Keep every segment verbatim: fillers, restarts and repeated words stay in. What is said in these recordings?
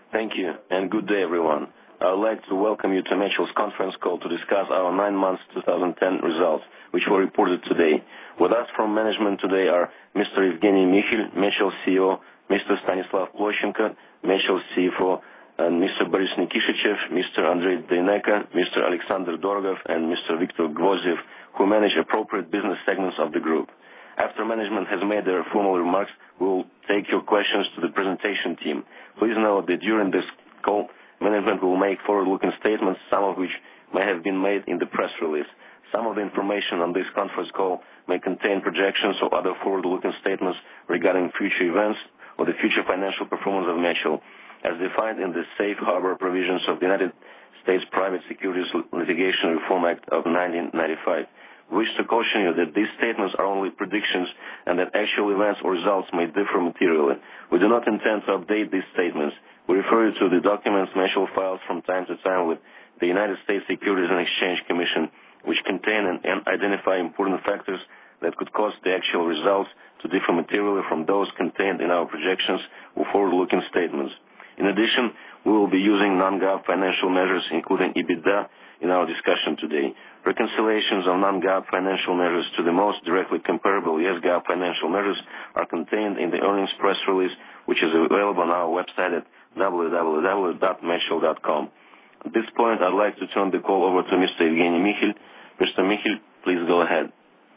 Thank you, and good day, everyone. I would like to welcome you to Mechel's conference call to discuss our nine months twenty ten results, which were reported today. With us from management today are Mister Evgeny Mikhil, Mechel C E O, Mister Stanislav Ploshenko, Mechel C F O, and Mister Boris Nikishichev, Mister Andrei Deineka, Mister Alexander Dorogov, and Mister Viktor Gvozdev, who manage appropriate business segments of the group. After management has made their formal remarks, we will take your questions to the presentation team. Please note that during this call, management will make forward-looking statements, some of which may have been made in the press release. Some of the information on this conference call may contain projections or other forward-looking statements regarding future events or the future financial performance of Mechel, as defined in the Safe Harbor provisions of the United States Private Securities Litigation Reform Act of nineteen ninety-five. We wish to caution you that these statements are only predictions and that actual events or results may differ materially. We do not intend to update these statements. We refer you to the documents Mechel files from time to time with the United States Securities and Exchange Commission, which contain and, and identify important factors that could cause the actual results to differ materially from those contained in our projections or forward-looking statements. In addition, we will be using non-GAAP financial measures, including EBITDA, in our discussion today. Reconciliations of non-GAAP financial measures to the most directly comparable yes GAAP financial measures are contained in the earnings press release, which is available on our website at w w w dot mechel dot com. At this point, I'd like to turn the call over to Mister Evgeny Mikhil. Mister Mikhil, please go ahead.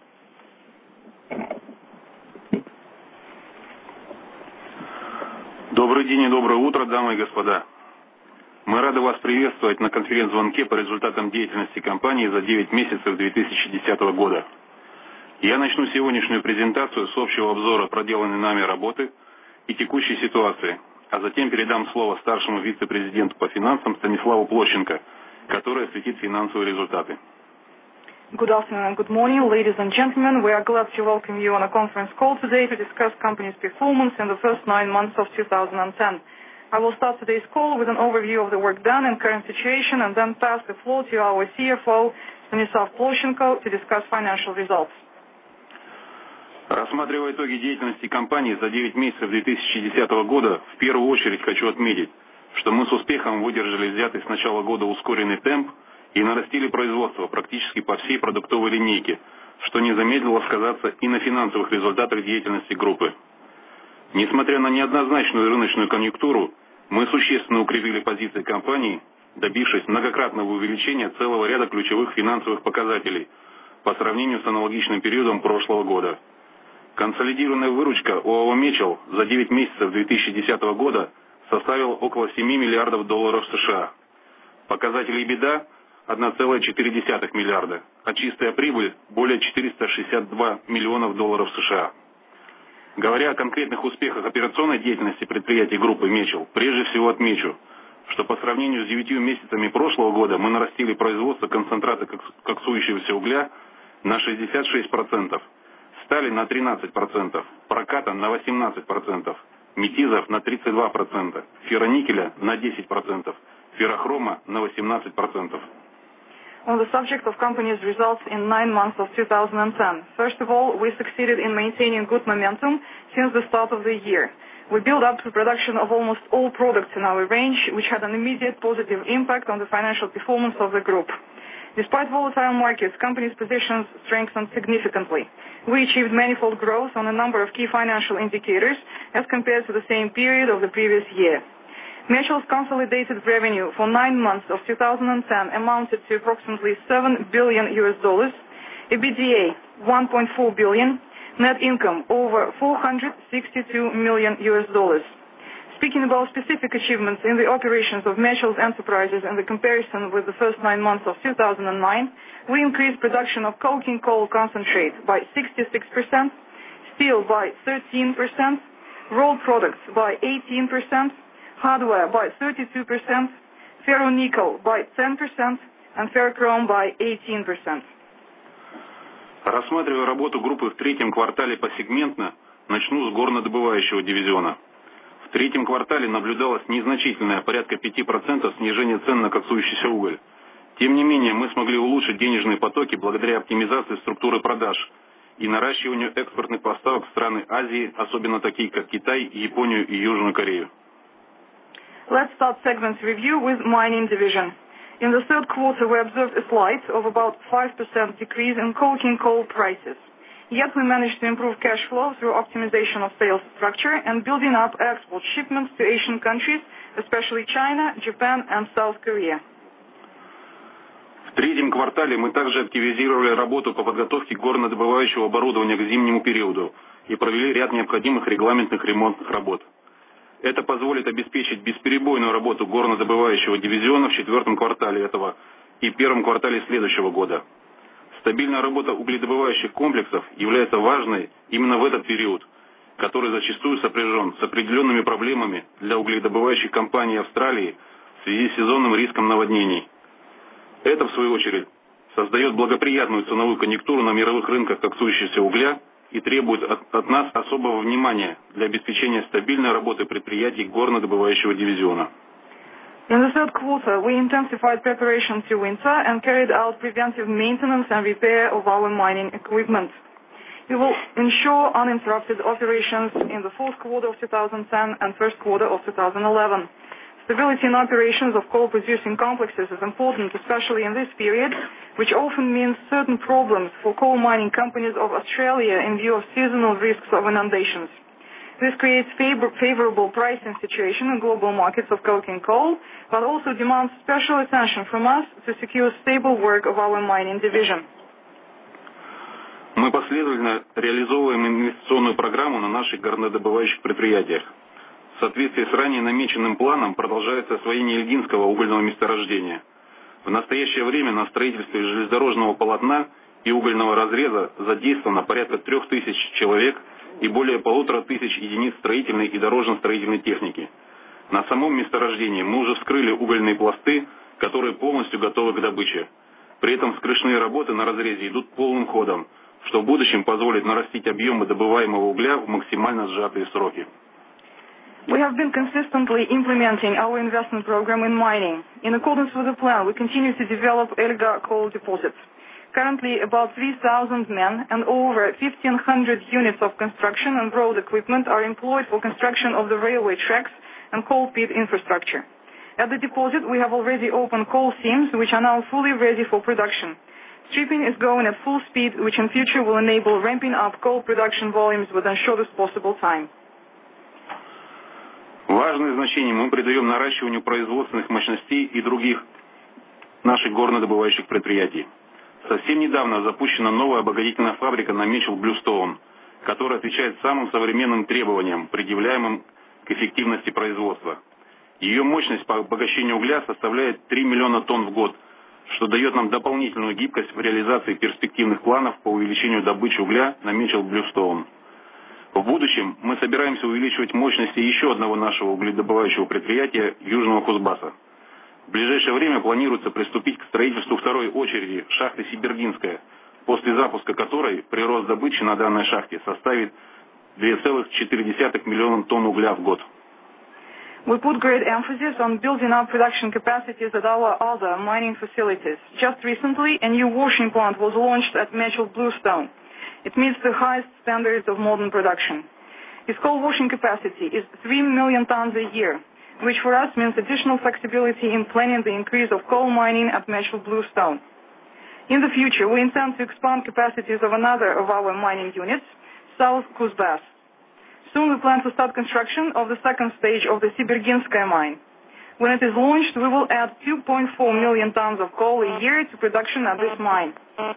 Добрый день и доброе утро, дамы и господа. Мы рады вас приветствовать на конференц-звонке по результатам деятельности компании за девять месяцев две тысячи десятого года. Я начну сегодняшнюю презентацию с общего обзора проделанной нами работы и текущей ситуации, а затем передам слово старшему вице-президенту по финансам Станиславу Площенко, который осветит финансовые результаты. Good afternoon and good morning, ladies and gentlemen. We are glad to welcome you on a conference call today to discuss company's performance in the first nine months of two thousand ten. I will start today's call with an overview of the work done and current situation, and then pass the floor to our C F O, Stanislav Ploshenko, to discuss financial results. Рассматривая итоги деятельности компании за девять месяцев две тысячи десятого года, в первую очередь хочу отметить, что мы с успехом выдержали взятый с начала года ускоренный темп и нарастили производство практически по всей продуктовой линейке, что не замедлило сказаться и на финансовых результатах деятельности группы. Несмотря на неоднозначную рыночную конъюнктуру, мы существенно укрепили позиции компании, добившись многократного увеличения целого ряда ключевых финансовых показателей по сравнению с аналогичным периодом прошлого года. Консолидированная выручка ОАО «Мечел» за девять месяцев две тысячи десятого года составила около семи миллиардов долларов США. Показатель EBITDA – одна целая четыре десятых миллиарда, а чистая прибыль – более четырёхсот шестидесяти двух миллионов долларов США. Говоря о конкретных успехах операционной деятельности предприятий группы «Мечел», прежде всего отмечу, что по сравнению с девятью месяцами прошлого года мы нарастили производство концентрата коксующегося угля на шестьдесят шесть процентов, стали на тринадцать процентов, проката на восемнадцать процентов, метизов на тридцать два процента, ферроникеля на десять процентов, феррохрома на восемнадцать процентов. On the subject of company's results in nine months of two thousand ten. First of all, we succeeded in maintaining good momentum since the start of the year. We built up the production of almost all products in our range, which had an immediate positive impact on the financial performance of the group. Despite volatile markets, company's positions strengthened significantly. We achieved manifold growth on a number of key financial indicators as compared to the same period of the previous year. Mechel's consolidated revenue for nine months of two thousand ten amounted to approximately seven billion U S dollars, EBITDA one point four billion, net income over four hundred sixty-two million U S dollars. Speaking about specific achievements in the operations of Mechel's enterprises in the comparison with the first nine months of two thousand nine, we increased production of coking coal concentrate by sixty-six percent, steel by thirteen percent, rolled products by eighteen percent, hardware by thirty-two percent, ferronickel by ten percent, and ferrochrome by eighteen percent. Рассматривая работу группы в третьем квартале посегментно, начну с горнодобывающего дивизиона. В третьем квартале наблюдалось незначительное, порядка пяти процентов снижение цен на коксующийся уголь. Тем не менее, мы смогли улучшить денежные потоки благодаря оптимизации структуры продаж и наращиванию экспортных поставок в страны Азии, особенно такие как Китай, Японию и Южную Корею. Let's start segment review with mining division. In the third quarter, we observed a slight of about five percent decrease in coking coal prices. Yet we managed to improve cash flow through optimization of sales structure and building up export shipments to Asian countries, especially China, Japan and South Korea. В третьем квартале мы также активизировали работу по подготовке горнодобывающего оборудования к зимнему периоду и провели ряд необходимых регламентных ремонтных работ. Это позволит обеспечить бесперебойную работу горнодобывающего дивизиона в четвертом квартале этого и первом квартале следующего года. Стабильная работа угледобывающих комплексов является важной именно в этот период, который зачастую сопряжен с определенными проблемами для угледобывающих компаний Австралии в связи с сезонным риском наводнений. Это, в свою очередь, создает благоприятную ценовую конъюнктуру на мировых рынках коксующегося угля и требует от, от нас особого внимания для обеспечения стабильной работы предприятий горнодобывающего дивизиона. In the third quarter, we intensified preparation to winter and carried out preventive maintenance and repair of our mining equipment. We will ensure uninterrupted operations in the fourth quarter of two thousand ten and first quarter of two thousand eleven. Stability in operations of coal-producing complexes is important, especially in this period, which often means certain problems for coal mining companies of Australia in view of seasonal risks of inundations. This creates favor favorable pricing situation in global markets of coking coal, but also demands special attention from us to secure stable work of our mining division. Мы последовательно реализовываем инвестиционную программу на наших горнодобывающих предприятиях. В соответствии с ранее намеченным планом продолжается освоение Ильгинского угольного месторождения. В настоящее время на строительстве железнодорожного полотна и угольного разреза задействовано порядка трех тысяч человек и более полутора тысяч единиц строительной и дорожно-строительной техники. На самом месторождении мы уже вскрыли угольные пласты, которые полностью готовы к добыче. При этом вскрышные работы на разрезе идут полным ходом, что в будущем позволит нарастить объемы добываемого угля в максимально сжатые сроки. We have been consistently implementing our investment program in mining. In accordance with the plan, we continue to develop Elga coal deposits. Currently, about three thousand men and over fifteen hundred units of construction and road equipment are employed for construction of the railway tracks and coal pit infrastructure. At the deposit, we have already opened coal seams, which are now fully ready for production. Stripping is going at full speed, which in future will enable ramping up coal production volumes within shortest possible time. Важное значение мы придаем наращиванию производственных мощностей и других наших горнодобывающих предприятий. Совсем недавно запущена новая обогатительная фабрика на Mitchell Bluestone, которая отвечает самым современным требованиям, предъявляемым к эффективности производства. Ее мощность по обогащению угля составляет три миллиона тонн в год, что дает нам дополнительную гибкость в реализации перспективных планов по увеличению добычи угля на Mitchell Bluestone. В будущем мы собираемся увеличивать мощности еще одного нашего угледобывающего предприятия Южного Кузбасса. В ближайшее время планируется приступить к строительству второй очереди шахты Сибергинская, после запуска которой прирост добычи на данной шахте составит две целых четыре десятых миллиона тонн угля в год. We put great emphasis on building up production capacities at our other mining facilities. Just recently, a new washing plant was launched at Mitchell Bluestone. It meets the highest standards of modern production. Its coal washing capacity is three million tons a year, which for us means additional flexibility in planning the increase of coal mining at Mitchell Bluestone. In the future, we intend to expand capacities of another of our mining units, South Kuzbass. Soon we plan to start construction of the second stage of the Siberginskaya mine. When it is launched, we will add two point four million tons of coal a year to production at this mine.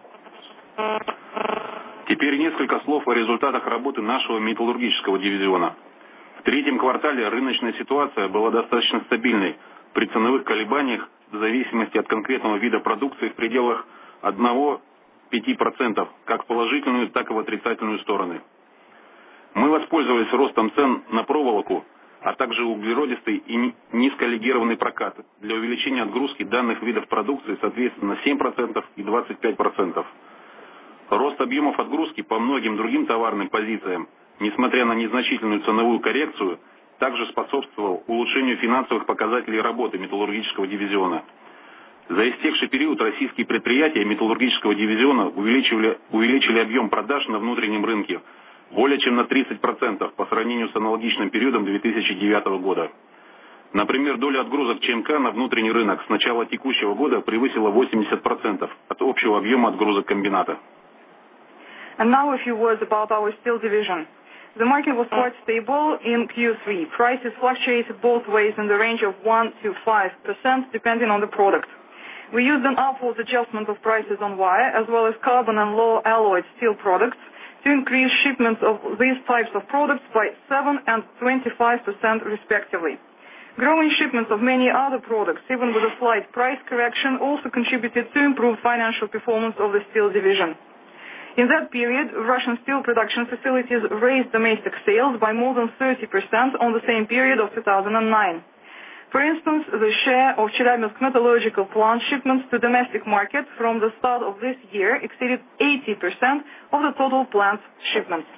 Теперь несколько слов о результатах работы нашего металлургического дивизиона. В третьем квартале рыночная ситуация была достаточно стабильной при ценовых колебаниях в зависимости от конкретного вида продукции в пределах одного-пяти процентов, как в положительную, так и в отрицательную стороны. Мы воспользовались ростом цен на проволоку, а также углеродистый и низколегированный прокат для увеличения отгрузки данных видов продукции, соответственно, семь процентов и двадцать пять процентов. Рост объемов отгрузки по многим другим товарным позициям, несмотря на незначительную ценовую коррекцию, также способствовал улучшению финансовых показателей работы металлургического дивизиона. За истекший период российские предприятия металлургического дивизиона увеличили, увеличили объем продаж на внутреннем рынке более чем на тридцать процентов по сравнению с аналогичным периодом две тысячи девятого года. Например, доля отгрузок ЧМК на внутренний рынок с начала текущего года превысила восемьдесят процентов от общего объема отгрузок комбината. And now a few words about our steel division. The market was quite stable in Q three. Prices fluctuated both ways in the range of one to five percent depending on the product. We used an upward adjustment of prices on wire as well as carbon and low alloyed steel products to increase shipments of these types of products by seven and twenty-five percent respectively. Growing shipments of many other products, even with a slight price correction, also contributed to improved financial performance of the steel division. In that period, Russian steel production facilities raised domestic sales by more than thirty percent on the same period of two thousand nine. For instance, the share of Chelyabinsk metallurgical plant shipments to domestic market from the start of this year exceeded eighty percent of the total plant shipments.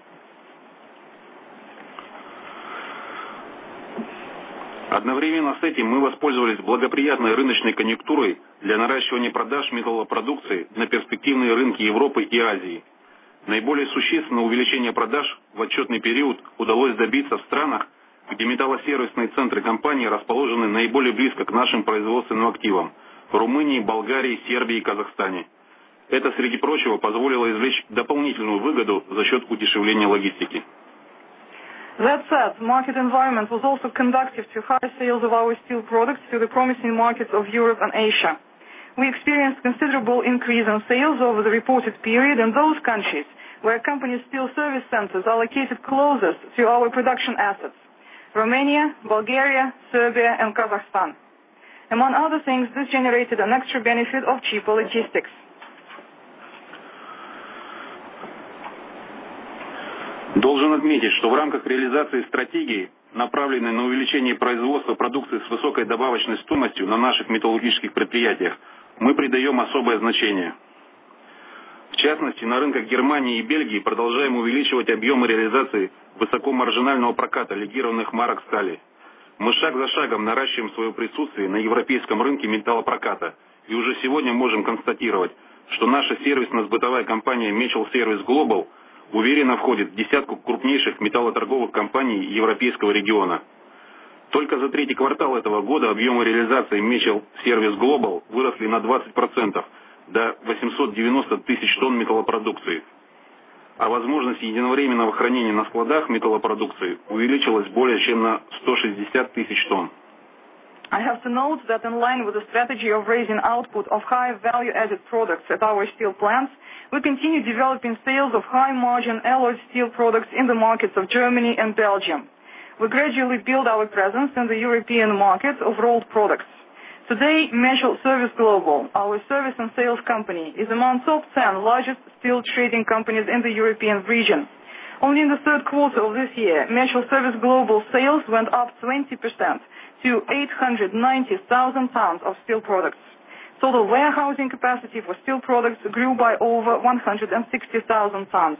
Одновременно с этим мы воспользовались благоприятной рыночной конъюнктурой для наращивания продаж металлопродукции на перспективные рынки Европы и Азии. Наиболее существенное увеличение продаж в отчетный период удалось добиться в странах, где металлосервисные центры компании расположены наиболее близко к нашим производственным активам – Румынии, Болгарии, Сербии и Казахстане. Это, среди прочего, позволило извлечь дополнительную выгоду за счет удешевления логистики. That said, market environment was also conducive to high sales of our steel products to the promising markets of Europe and Asia. We experienced considerable increase in sales over the reported period in those countries where companies' steel service centers are located closest to our production assets: Romania, Bulgaria, Serbia, and Kazakhstan. Among other things, this generated an extra benefit of cheaper logistics. Должен отметить, что в рамках реализации стратегии, направленной на увеличение производства продукции с высокой добавочной стоимостью на наших металлургических предприятиях, мы придаем особое значение. В частности, на рынках Германии и Бельгии продолжаем увеличивать объемы реализации высокомаржинального проката легированных марок стали. Мы шаг за шагом наращиваем свое присутствие на европейском рынке металлопроката и уже сегодня можем констатировать, что наша сервисно-сбытовая компания Mitchell Service Global уверенно входит в десятку крупнейших металлоторговых компаний европейского региона. Только за третий квартал этого года объемы реализации Mitchell Service Global выросли на двадцать процентов до восемьсот девяносто тысяч тонн металлопродукции, а возможность единовременного хранения на складах металлопродукции увеличилась более чем на сто шестьдесят тысяч тонн. I have to note that in line with the strategy of raising output of high value-added products at our steel plants, we continue developing sales of high-margin alloyed steel products in the markets of Germany and Belgium. We gradually build our presence in the European market of rolled products. Today, Mitchell Service Global, our service and sales company, is among top ten largest steel trading companies in the European region. Only in the third quarter of this year, Mitchell Service Global sales went up twenty percent to eight hundred ninety thousand tons of steel products. Total warehousing capacity for steel products grew by over one hundred sixty thousand tons.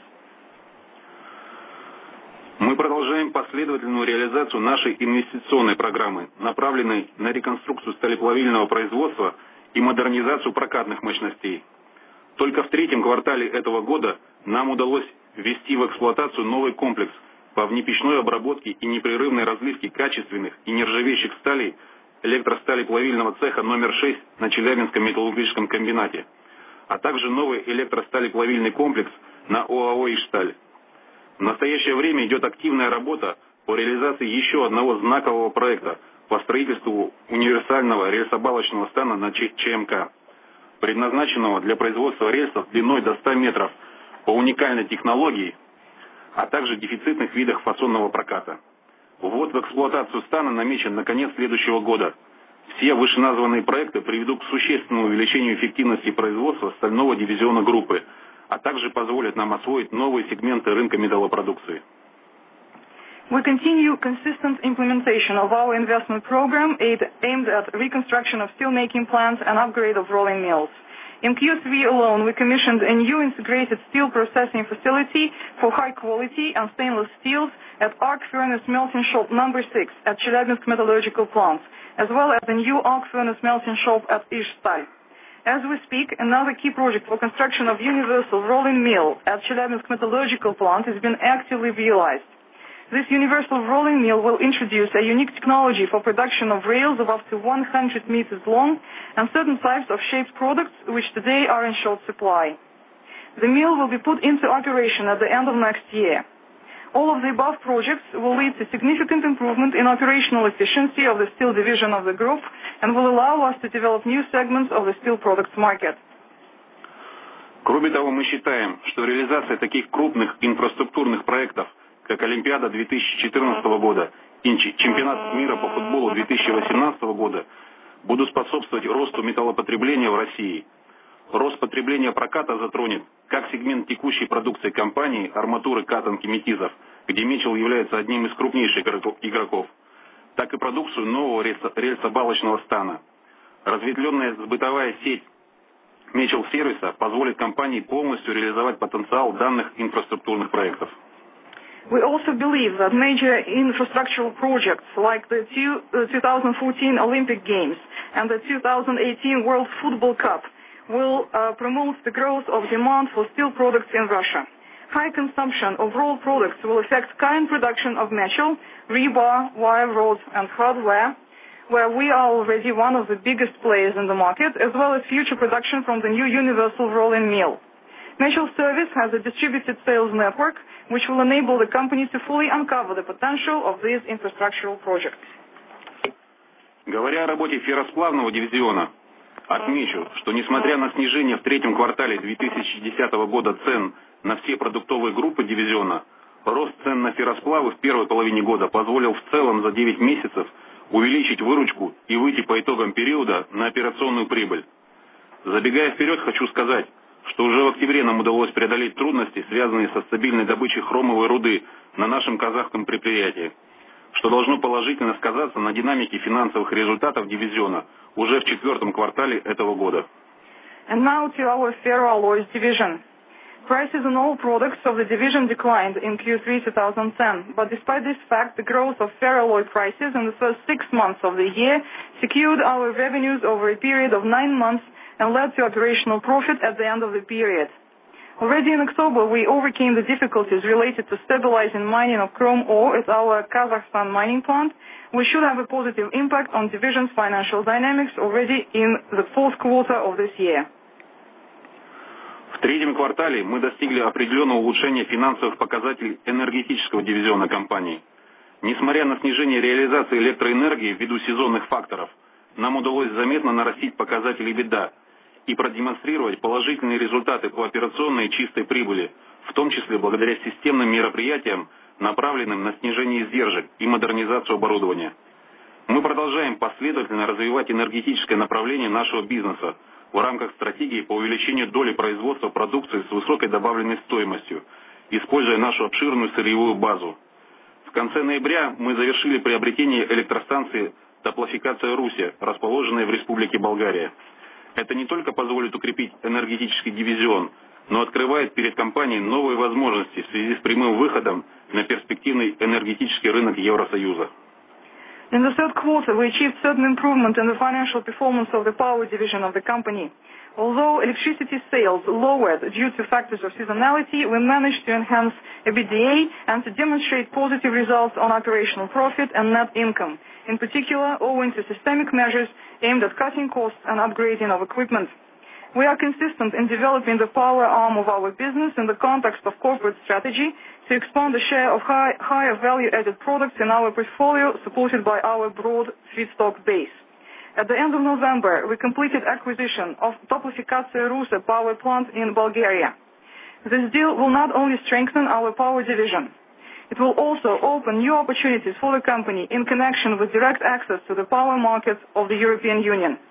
Мы продолжаем последовательную реализацию нашей инвестиционной программы, направленной на реконструкцию сталеплавильного производства и модернизацию прокатных мощностей. Только в третьем квартале этого года нам удалось ввести в эксплуатацию новый комплекс по внепечной обработке и непрерывной разливке качественных и нержавеющих сталей электросталеплавильного цеха номер шесть на Челябинском металлургическом комбинате, а также новый электросталеплавильный комплекс на ОАО «Ижсталь». В настоящее время идет активная работа по реализации еще одного знакового проекта по строительству универсального рельсобалочного стана на ЧМК, предназначенного для производства рельсов длиной до ста метров по уникальной технологии, а также дефицитных видах фасонного проката. Ввод в эксплуатацию стана намечен на конец следующего года. Все вышеназванные проекты приведут к существенному увеличению эффективности производства стального дивизиона группы, а также позволят нам освоить новые сегменты рынка металлопродукции. We continue consistent implementation of our investment program aimed at reconstruction of steelmaking plants and upgrade of rolling mills. In Q three alone, we commissioned a new integrated steel processing facility for high quality and stainless steels at arc furnace melting shop number six at Chelyabinsk metallurgical plant, as well as a new arc furnace melting shop at Ижсталь. As we speak, another key project for construction of universal rolling mill at Chelyabinsk metallurgical plant is being actively realized. This universal rolling mill will introduce a unique technology for production of rails of up to one hundred meters long and certain types of shaped products which today are in short supply. The mill will be put into operation at the end of next year. All of the above projects will lead to significant improvement in operational efficiency of the steel division of the group and will allow us to develop new segments of the steel products market. Кроме того, мы считаем, что реализация таких крупных инфраструктурных проектов, как Олимпиада две тысячи четырнадцатого года и Чемпионат мира по футболу две тысячи восемнадцатого года, будут способствовать росту металлопотребления в России. Рост потребления проката затронет как сегмент текущей продукции компании арматуры, катанки, метизов, где Мечел является одним из крупнейших игроков, так и продукцию нового рельсобалочного стана. Разветвленная сбытовая сеть Мечел сервиса позволит компании полностью реализовать потенциал данных инфраструктурных проектов. We also believe that major infrastructural projects like the two, uh, twenty fourteen Olympic Games and the two thousand eighteen World Football Cup will uh, promote the growth of demand for steel products in Russia. High consumption of raw products will affect current production of metal, rebar, wire rods, and hardware, where we are already one of the biggest players in the market, as well as future production from the new universal rolling mill. Metal Service has a distributed sales network, which will enable the company to fully uncover the potential of these infrastructural projects. Говоря о работе ферросплавного дивизиона, отмечу, что несмотря на снижение в третьем квартале две тысячи десятого года цен на все продуктовые группы дивизиона, рост цен на ферросплавы в первой половине года позволил в целом за девять месяцев увеличить выручку и выйти по итогам периода на операционную прибыль. Забегая вперед, хочу сказать, что уже в октябре нам удалось преодолеть трудности, связанные со стабильной добычей хромовой руды на нашем казахском предприятии, что должно положительно сказаться на динамике финансовых результатов дивизиона уже в четвертом квартале этого года. And now to our ferroalloys division. Prices on all products of the division declined in Q three twenty ten, but despite this fact, the growth of ferroalloy prices in the first six months of the year secured our revenues over a period of nine months and led to operational profit at the end of the period. Already in October, we overcame the difficulties related to stabilizing mining of chrome ore at our Kazakhstan mining plant, which should have a positive impact on division's financial dynamics already in the fourth quarter of this year. В третьем квартале мы достигли определенного улучшения финансовых показателей энергетического дивизиона компании. Несмотря на снижение реализации электроэнергии ввиду сезонных факторов, нам удалось заметно нарастить показатели EBITDA и продемонстрировать положительные результаты по операционной и чистой прибыли, в том числе благодаря системным мероприятиям, направленным на снижение издержек и модернизацию оборудования. Мы продолжаем последовательно развивать энергетическое направление нашего бизнеса в рамках стратегии по увеличению доли производства продукции с высокой добавленной стоимостью, используя нашу обширную сырьевую базу. В конце ноября мы завершили приобретение электростанции «Теплофикация Руси», расположенной в Республике Болгария. Это не только позволит укрепить энергетический дивизион, но открывает перед компанией новые возможности в связи с прямым выходом на перспективный энергетический рынок Евросоюза. In the third quarter, we achieved certain improvement in the financial performance of the power division of the company. Although electricity sales lowered due to factors of seasonality, we managed to enhance EBITDA and to demonstrate positive results on operational profit and net income, in particular owing to systemic measures aimed at cutting costs and upgrading of equipment. We are consistent in developing the power arm of our business in the context of corporate strategy to expand the share of high, higher value-added products in our portfolio, supported by our broad feedstock base. At the end of November, we completed acquisition of Teplofikatsiya Rusi power plant in Bulgaria. This deal will not only strengthen our power division, it will also open new opportunities for the company in connection with direct access to the power markets of the European Union.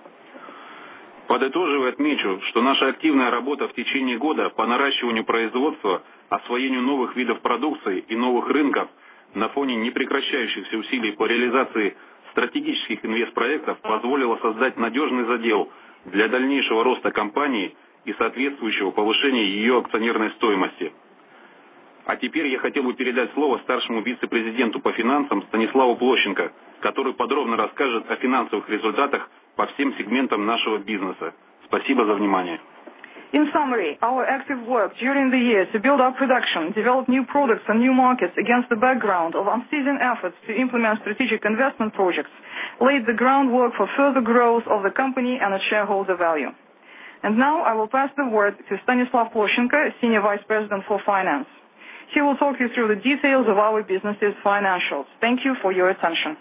Подытоживая, отмечу, что наша активная работа в течение года по наращиванию производства, освоению новых видов продукции и новых рынков на фоне непрекращающихся усилий по реализации стратегических инвестпроектов позволила создать надежный задел для дальнейшего роста компании и соответствующего повышения ее акционерной стоимости. А теперь я хотел бы передать слово старшему вице-президенту по финансам Станиславу Площенко, который подробно расскажет о финансовых результатах по всем сегментам нашего бизнеса. Спасибо за внимание. In summary, our active work during the year to build up production, develop new products and new markets against the background of unceasing efforts to implement strategic investment projects laid the groundwork for further growth of the company and its shareholder value. And now I will pass the word to Stanislav Ploshenko, Senior Vice President for Finance. He will talk you through the details of our business's financials. Thank you for your attention.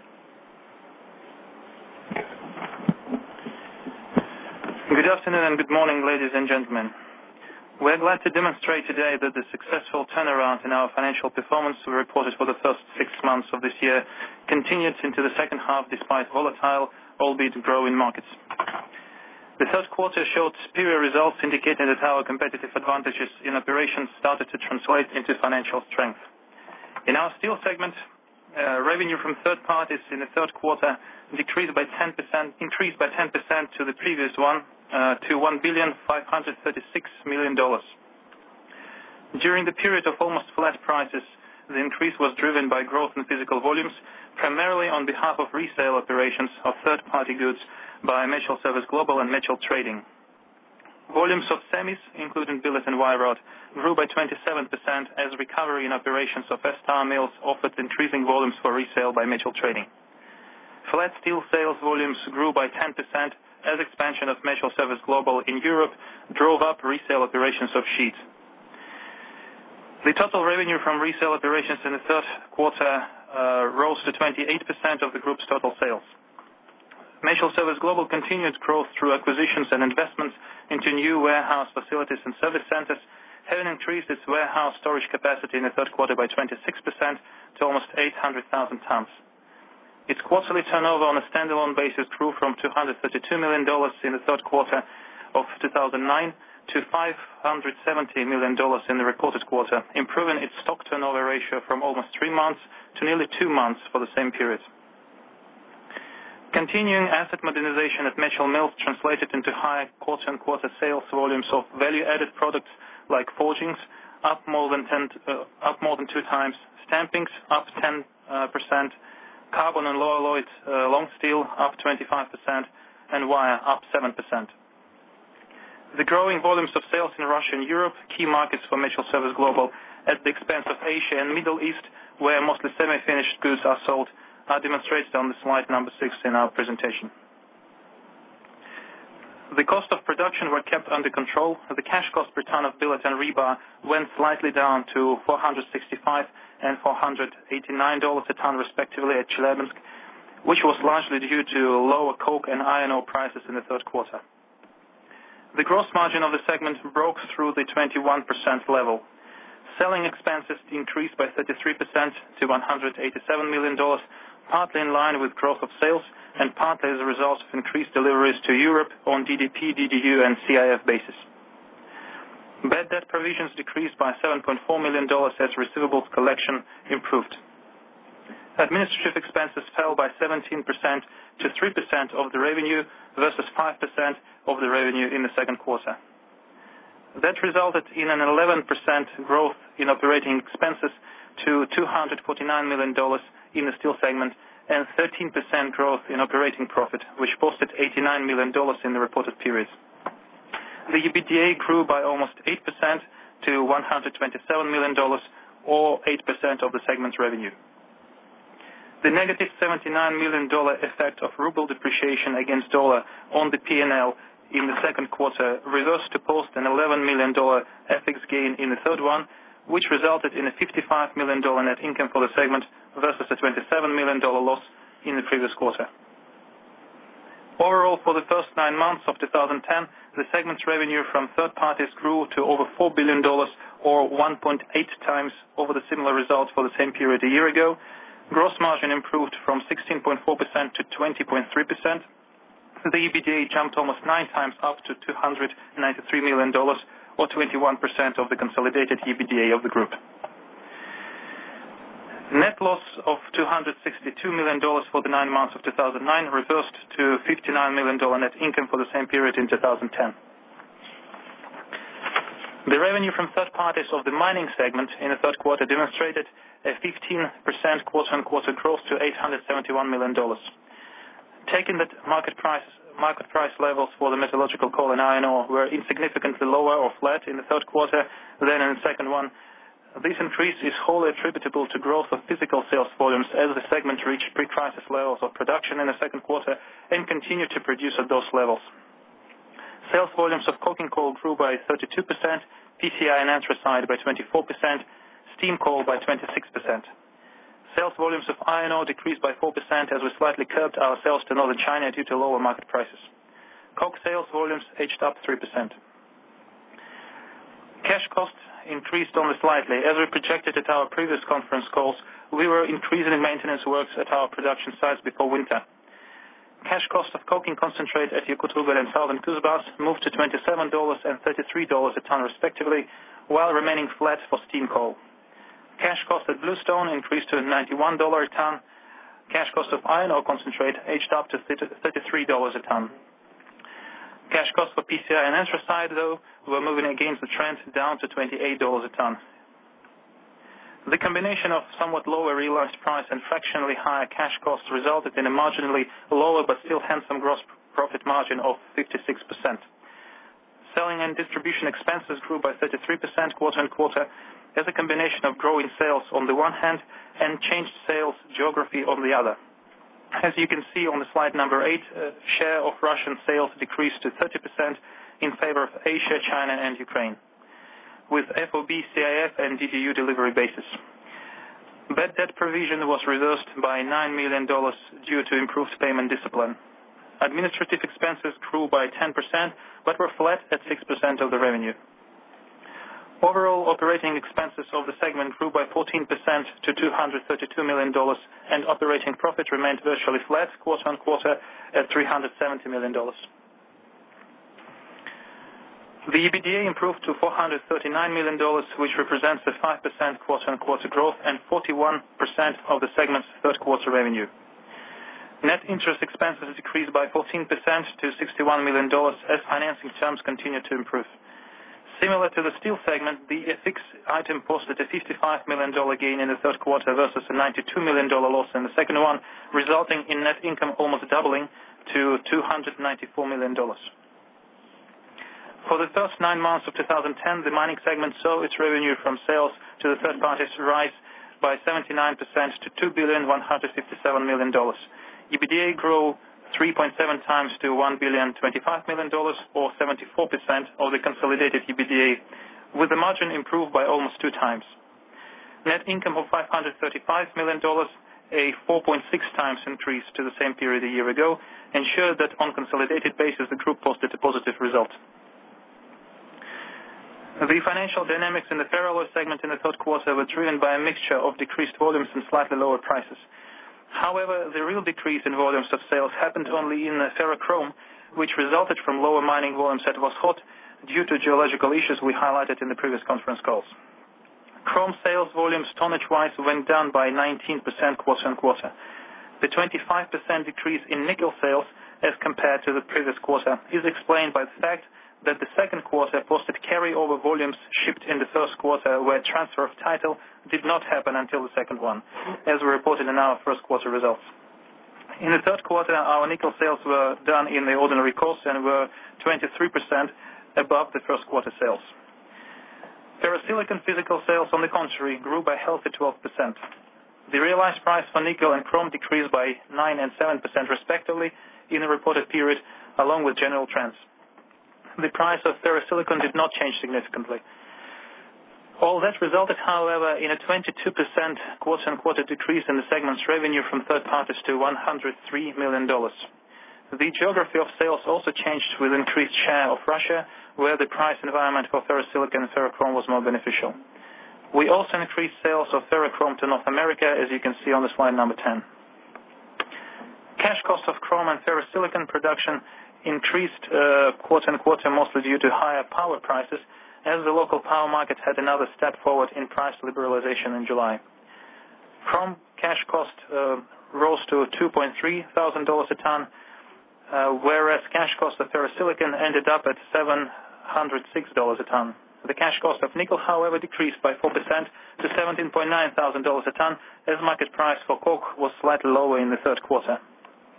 Good afternoon and good morning, ladies and gentlemen. We are glad to demonstrate today that the successful turnaround in our financial performance we reported for the first six months of this year continued into the second half despite volatile, albeit growing markets. The third quarter showed superior results indicating that our competitive advantages in operations started to translate into financial strength. In our steel segment, uh, revenue from third parties in the third quarter decreased by ten percent, increased by ten percent to the previous one, Uh, to one billion five hundred thirty-six million dollars. During the period of almost flat prices, the increase was driven by growth in physical volumes, primarily on behalf of resale operations of third-party goods by Mitchell Service Global and Mitchell Trading. Volumes of semis, including billet and wire rod, grew by twenty-seven percent as recovery in operations of S-Star mills offered increasing volumes for resale by Mitchell Trading. Flat steel sales volumes grew by ten percent as expansion of Mitchell Service Global in Europe drove up resale operations of sheet. The total revenue from resale operations in the third quarter uh, rose to twenty-eight percent of the group's total sales. Mitchell Service Global continued growth through acquisitions and investments into new warehouse facilities and service centers, having increased its warehouse storage capacity in the third quarter by twenty-six percent to almost eight hundred thousand tons. Its quarterly turnover on a standalone basis grew from two hundred thirty-two million dollars in the third quarter of two thousand nine to five hundred seventy million dollars in the reported quarter, improving its stock turnover ratio from almost three months to nearly two months for the same period. Continuing asset modernization at Mitchell Mills translated into high quarter-on-quarter sales volumes of value-added products like forgings, up more than ten, uh, up more than two times, stampings up ten percent, carbon and low alloyed uh, long steel up twenty-five percent, and wire up seven percent. The growing volumes of sales in Russia and Europe, key markets for Mitchell Service Global, at the expense of Asia and Middle East, where mostly semi-finished goods are sold, are demonstrated on the slide number six in our presentation. The cost of production were kept under control. The cash cost per ton of billet and rebar went slightly down to four hundred sixty-five dollars and four hundred eighty-nine dollars a ton respectively at Chelyabinsk, which was largely due to lower coke and iron ore prices in the third quarter. The gross margin of the segment broke through the twenty-one percent level. Selling expenses increased by thirty-three percent to one hundred eighty-seven million dollars, partly in line with growth of sales and partly as a result of increased deliveries to Europe on D D P, D D U, and C I F basis. Bad debt provisions decreased by seven point four million dollars as receivables collection improved. Administrative expenses fell by seventeen percent to three percent of the revenue versus five percent of the revenue in the second quarter. That resulted in an eleven percent growth in operating expenses to two hundred forty-nine million dollars in the steel segment and thirteen percent growth in operating profit, which posted eighty-nine million dollars in the reported period. The E B D A grew by almost eight percent to one hundred twenty-seven million dollars, or eight percent of the segment's revenue. The negative seventy-nine million dollars effect of ruble depreciation against dollar on the P and L in the second quarter reversed to post an eleven million dollars F X gain in the third one, which resulted in a fifty-five million dollars net income for the segment versus a twenty-seven million dollars loss in the previous quarter. Overall, for the first nine months of two thousand ten, the segment's revenue from third parties grew to over four billion dollars, or one point eight times over the similar results for the same period a year ago. Gross margin improved from sixteen point four percent to twenty point three percent. The E B D A jumped almost nine times up to two hundred ninety-three million dollars, or twenty-one percent of the consolidated E B D A of the group. Net loss of two hundred sixty-two million dollars for the nine months of two thousand nine reversed to fifty-nine million dollars net income for the same period in two thousand ten. The revenue from third parties of the mining segment in the third quarter demonstrated a fifteen percent quarter-on-quarter growth to eight hundred seventy-one million dollars. Taking that market price, market price levels for the metallurgical coal and iron ore were insignificantly lower or flat in the third quarter than in the second one. This increase is wholly attributable to growth of physical sales volumes as the segment reached pre-crisis levels of production in the second quarter and continued to produce at those levels. Sales volumes of coking coal grew by thirty-two percent, P C I and anthracite by twenty-four percent, steam coal by twenty-six percent. Sales volumes of iron ore decreased by four percent as we slightly curbed our sales to northern China due to lower market prices. Coke sales volumes edged up three percent. Cash costs increased only slightly. As we projected at our previous conference calls, we were increasing maintenance works at our production sites before winter. Cash cost of coking concentrate at Yekutugol and Southern Kuzbass moved to twenty-seven dollars and thirty-three dollars a ton respectively, while remaining flat for steam coal. Cash cost at Bluestone increased to ninety-one dollars a ton. Cash cost of iron ore concentrate edged up to thirty-three dollars a ton. Cash costs for P C I and anthracite, though, were moving against the trend down to twenty-eight dollars a ton. The combination of somewhat lower realized price and fractionally higher cash costs resulted in a marginally lower but still handsome gross profit margin of fifty-six percent. Selling and distribution expenses grew by thirty-three percent quarter-on-quarter as a combination of growing sales on the one hand and changed sales geography on the other. As you can see on the slide number eight, uh, share of Russian sales decreased to thirty percent in favor of Asia, China, and Ukraine, with F O B, C I F, and D D U delivery basis. Bad debt provision was reversed by nine million dollars due to improved payment discipline. Administrative expenses grew by ten percent, but were flat at six percent of the revenue. Overall, operating expenses of the segment grew by fourteen percent to two hundred thirty-two million dollars, and operating profit remained virtually flat quarter-on-quarter at three hundred seventy million dollars. The EBITDA improved to four hundred thirty-nine million dollars, which represents a five percent quarter-on-quarter growth and forty-one percent of the segment's third quarter revenue. Net interest expenses decreased by fourteen percent to sixty-one million dollars as financing terms continued to improve. Similar to the steel segment, the F X item posted a fifty-five million dollars gain in the third quarter versus a ninety-two million dollars loss in the second one, resulting in net income almost doubling to two hundred ninety-four million dollars. For the first nine months of two thousand ten, the mining segment saw its revenue from sales to the third parties rise by seventy-nine percent to two billion one hundred fifty-seven million dollars. EBITDA grew three point seven times to one billion twenty-five million dollars, or seventy-four percent of the consolidated EBITDA, with the margin improved by almost two times. Net income of five hundred thirty-five million dollars, a four point six times increase to the same period a year ago, ensured that on consolidated basis the group posted a positive result. The financial dynamics in the ferroalloy segment in the third quarter were driven by a mixture of decreased volumes and slightly lower prices. However, the real decrease in volumes of sales happened only in ferrochrome, which resulted from lower mining volumes at Voskhod due to geological issues we highlighted in the previous conference calls. Chrome sales volumes tonnage-wise went down by nineteen percent quarter-on-quarter. The twenty-five percent decrease in nickel sales as compared to the previous quarter is explained by the fact that the second quarter posted carryover volumes shipped in the first quarter, where transfer of title did not happen until the second one, as we reported in our first quarter results. In the third quarter, our nickel sales were done in the ordinary course and were twenty-three percent above the first quarter sales. Ferrosilicon physical sales, on the contrary, grew by healthy twelve percent. The realized price for nickel and chrome decreased by nine and seven percent respectively in the reported period, along with general trends. The price of ferrosilicon did not change significantly. All that resulted, however, in a twenty-two percent quarter-on-quarter decrease in the segment's revenue from third parties to one hundred three million dollars. The geography of sales also changed with increased share of Russia, where the price environment for ferrosilicon and ferrochrome was more beneficial. We also increased sales of ferrochrome to North America, as you can see on the slide number ten. Cash cost of chrome and ferrosilicon production increased uh, quarter-on-quarter mostly due to higher power prices, as the local power market had another step forward in price liberalization in July. Chrome cash cost uh, rose to two point three thousand dollars a ton, uh, whereas cash cost of ferrosilicon ended up at seven hundred six dollars a ton. The cash cost of nickel, however, decreased by four percent to seventeen point nine thousand dollars a ton, as market price for coke was slightly lower in the third quarter.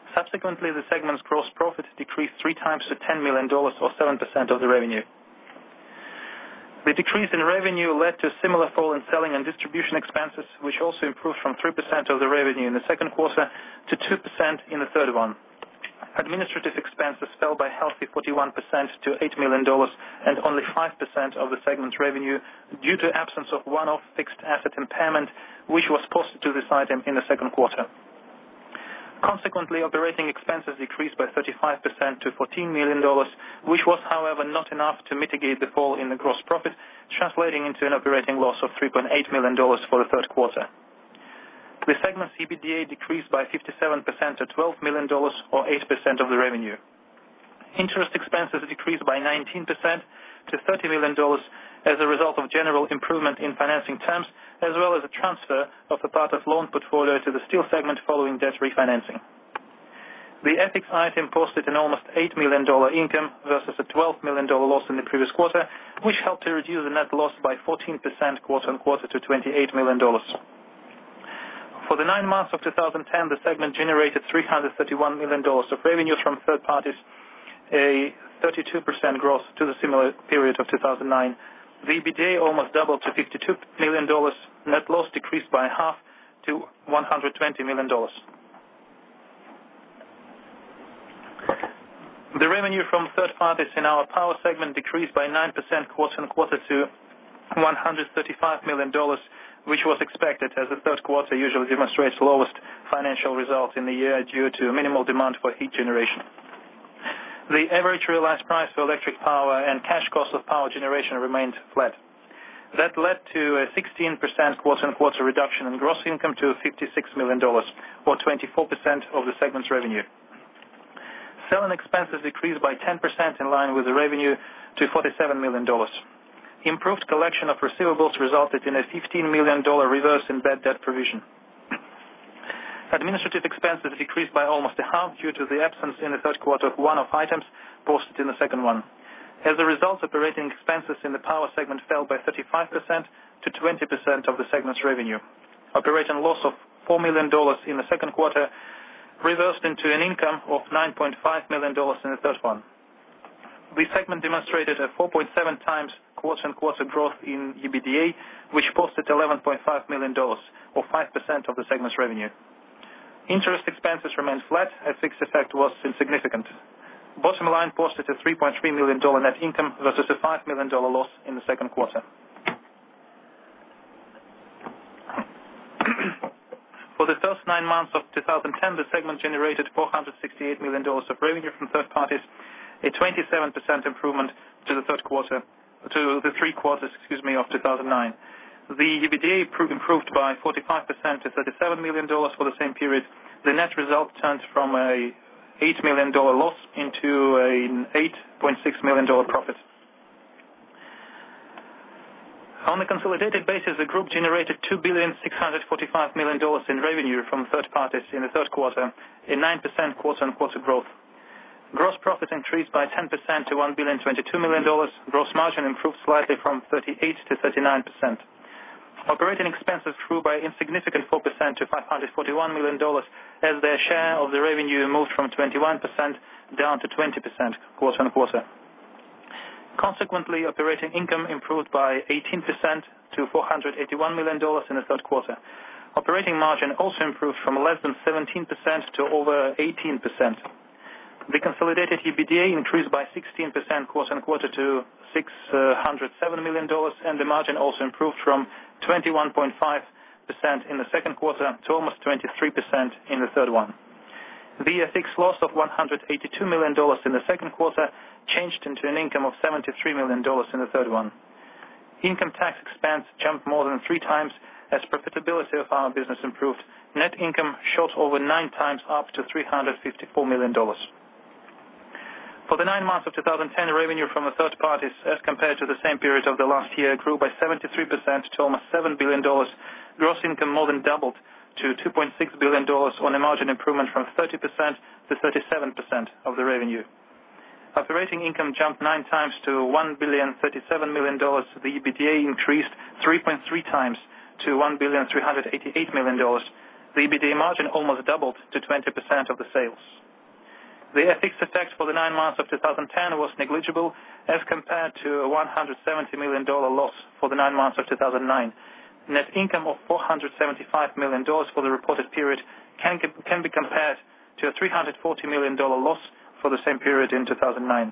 Subsequently, the segment's gross profit decreased three times to ten million dollars or seven percent of the revenue. The decrease in revenue led to a similar fall in selling and distribution expenses, which also improved from three percent of the revenue in the second quarter to two percent in the third one. Administrative expenses fell by a healthy forty-one percent to eight million dollars and only five percent of the segment's revenue due to absence of one-off fixed asset impairment, which was posted to this item in the second quarter. Consequently, operating expenses decreased by thirty-five percent to fourteen million dollars, which was, however, not enough to mitigate the fall in the gross profit, translating into an operating loss of three point eight million dollars for the third quarter. The segment's E B D A decreased by fifty-seven percent to twelve million dollars or eight percent of the revenue. Interest expenses decreased by nineteen percent to thirty million dollars as a result of general improvement in financing terms, as well as a transfer of a part of loan portfolio to the steel segment following debt refinancing. The F X item posted an almost eight million dollars income versus a twelve million dollars loss in the previous quarter, which helped to reduce the net loss by fourteen percent quarter-on-quarter to twenty-eight million dollars. For the nine months of two thousand ten, the segment generated three hundred thirty-one million dollars of revenue from third parties, a thirty-two percent growth to the similar period of two thousand nine. The E B D A almost doubled to fifty-two million dollars. Net loss decreased by half to one hundred twenty million dollars. The revenue from third parties in our power segment decreased by nine percent quarter-on-quarter to one hundred thirty-five million dollars, which was expected as the third quarter usually demonstrates lowest financial results in the year due to minimal demand for heat generation. The average realized price for electric power and cash cost of power generation remained flat. That led to a sixteen percent quarter-on-quarter reduction in gross income to fifty-six million dollars, or twenty-four percent of the segment's revenue. Selling expenses decreased by ten percent in line with the revenue to forty-seven million dollars. Improved collection of receivables resulted in a fifteen million dollars reverse in bad debt provision. Administrative expenses decreased by almost a half due to the absence in the third quarter of one-off items posted in the second one. As a result, operating expenses in the power segment fell by thirty-five percent to twenty percent of the segment's revenue. Operating loss of four million dollars in the second quarter reversed into an income of nine point five million dollars in the third one. The segment demonstrated a four point seven times quarter-on-quarter growth in E B D A, which posted eleven point five million dollars, or five percent of the segment's revenue. Interest expenses remained flat, as fixed effect was insignificant. Bottom line posted a three point three million dollars net income versus a five million dollars loss in the second quarter. For the first nine months of two thousand ten, the segment generated four hundred sixty-eight million dollars of revenue from third parties, a twenty-seven percent improvement to the third quarter, to the three quarters, excuse me, of two thousand nine. The E B D A improved by forty-five percent to thirty-seven million dollars for the same period. The net result turned from a eight million dollars loss into an eight point six million dollars profit. On a consolidated basis, the group generated two billion six hundred forty-five million dollars in revenue from third parties in the third quarter, a nine percent quarter-on-quarter growth. Gross profit increased by ten percent to one billion twenty-two million dollars. Gross margin improved slightly from thirty-eight to thirty-nine percent. Operating expenses grew by insignificant four percent to five hundred forty-one million dollars as their share of the revenue moved from twenty-one percent down to twenty percent quarter-on-quarter. Consequently, operating income improved by eighteen percent to four hundred eighty-one million dollars in the third quarter. Operating margin also improved from less than seventeen percent to over eighteen percent. The consolidated E B D A increased by sixteen percent quarter-on-quarter to six hundred seven million dollars, and the margin also improved from twenty-one point five percent in the second quarter to almost twenty-three percent in the third one. The F X loss of one hundred eighty-two million dollars in the second quarter changed into an income of seventy-three million dollars in the third one. Income tax expense jumped more than three times as profitability of our business improved. Net income shot over nine times up to three hundred fifty-four million dollars. For the nine months of two thousand ten, revenue from the third parties as compared to the same period of the last year grew by seventy-three percent to almost seven billion dollars. Gross income more than doubled to two point six billion dollars on a margin improvement from thirty percent to thirty-seven percent of the revenue. Operating income jumped nine times to one billion thirty-seven million dollars. The E B D A increased three point three times to one billion three hundred eighty-eight million dollars. The EBITDA margin almost doubled to twenty percent of the sales. The F X effect for the nine months of two thousand ten was negligible as compared to a one hundred seventy million dollars loss for the nine months of two thousand nine. Net income of four hundred seventy-five million dollars for the reported period can, can be compared to a three hundred forty million dollars loss for the same period in two thousand nine.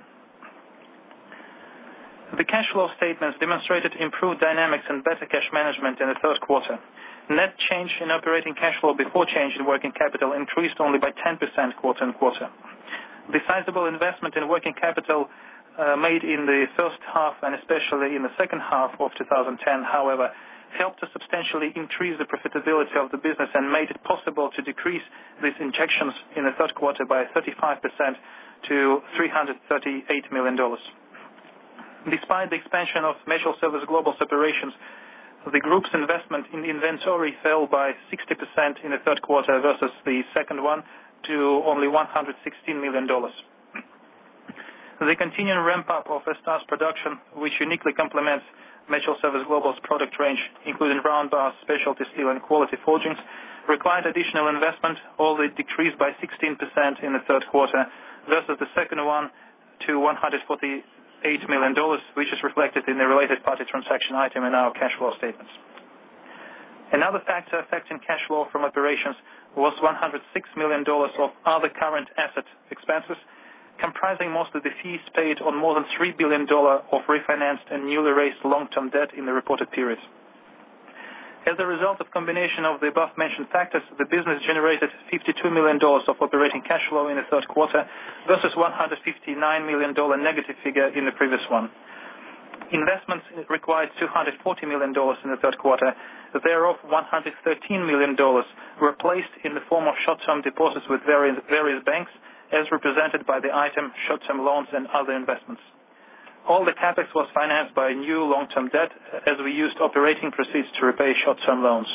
The cash flow statements demonstrated improved dynamics and better cash management in the third quarter. Net change in operating cash flow before change in working capital increased only by ten percent quarter-on-quarter. The sizable investment in working capital uh, made in the first half and especially in the second half of two thousand ten, however, helped to substantially increase the profitability of the business and made it possible to decrease these injections in the third quarter by thirty-five percent to three hundred thirty-eight million dollars. Despite the expansion of Mechel Service Global's operations, the group's investment in inventory fell by sixty percent in the third quarter versus the second one to only one hundred sixteen million dollars. The continuing ramp-up of Estar's production, which uniquely complements Mechel Service Global's product range, including round bars, specialty steel, and quality forgings, required additional investment, although it decreased by sixteen percent in the third quarter versus the second one to one hundred forty-eight million dollars, which is reflected in the related party transaction item in our cash flow statements. Another factor affecting cash flow from operations was one hundred six million dollars of other current asset expenses, comprising most of the fees paid on more than three billion dollars of refinanced and newly raised long-term debt in the reported period. As a result of combination of the above-mentioned factors, the business generated fifty-two million dollars of operating cash flow in the third quarter versus one hundred fifty-nine million dollars negative figure in the previous one. Investments required two hundred forty million dollars in the third quarter, thereof one hundred thirteen million dollars were placed in the form of short-term deposits with various, various banks, as represented by the item short-term loans and other investments. All the capex was financed by new long-term debt, as we used operating proceeds to repay short-term loans.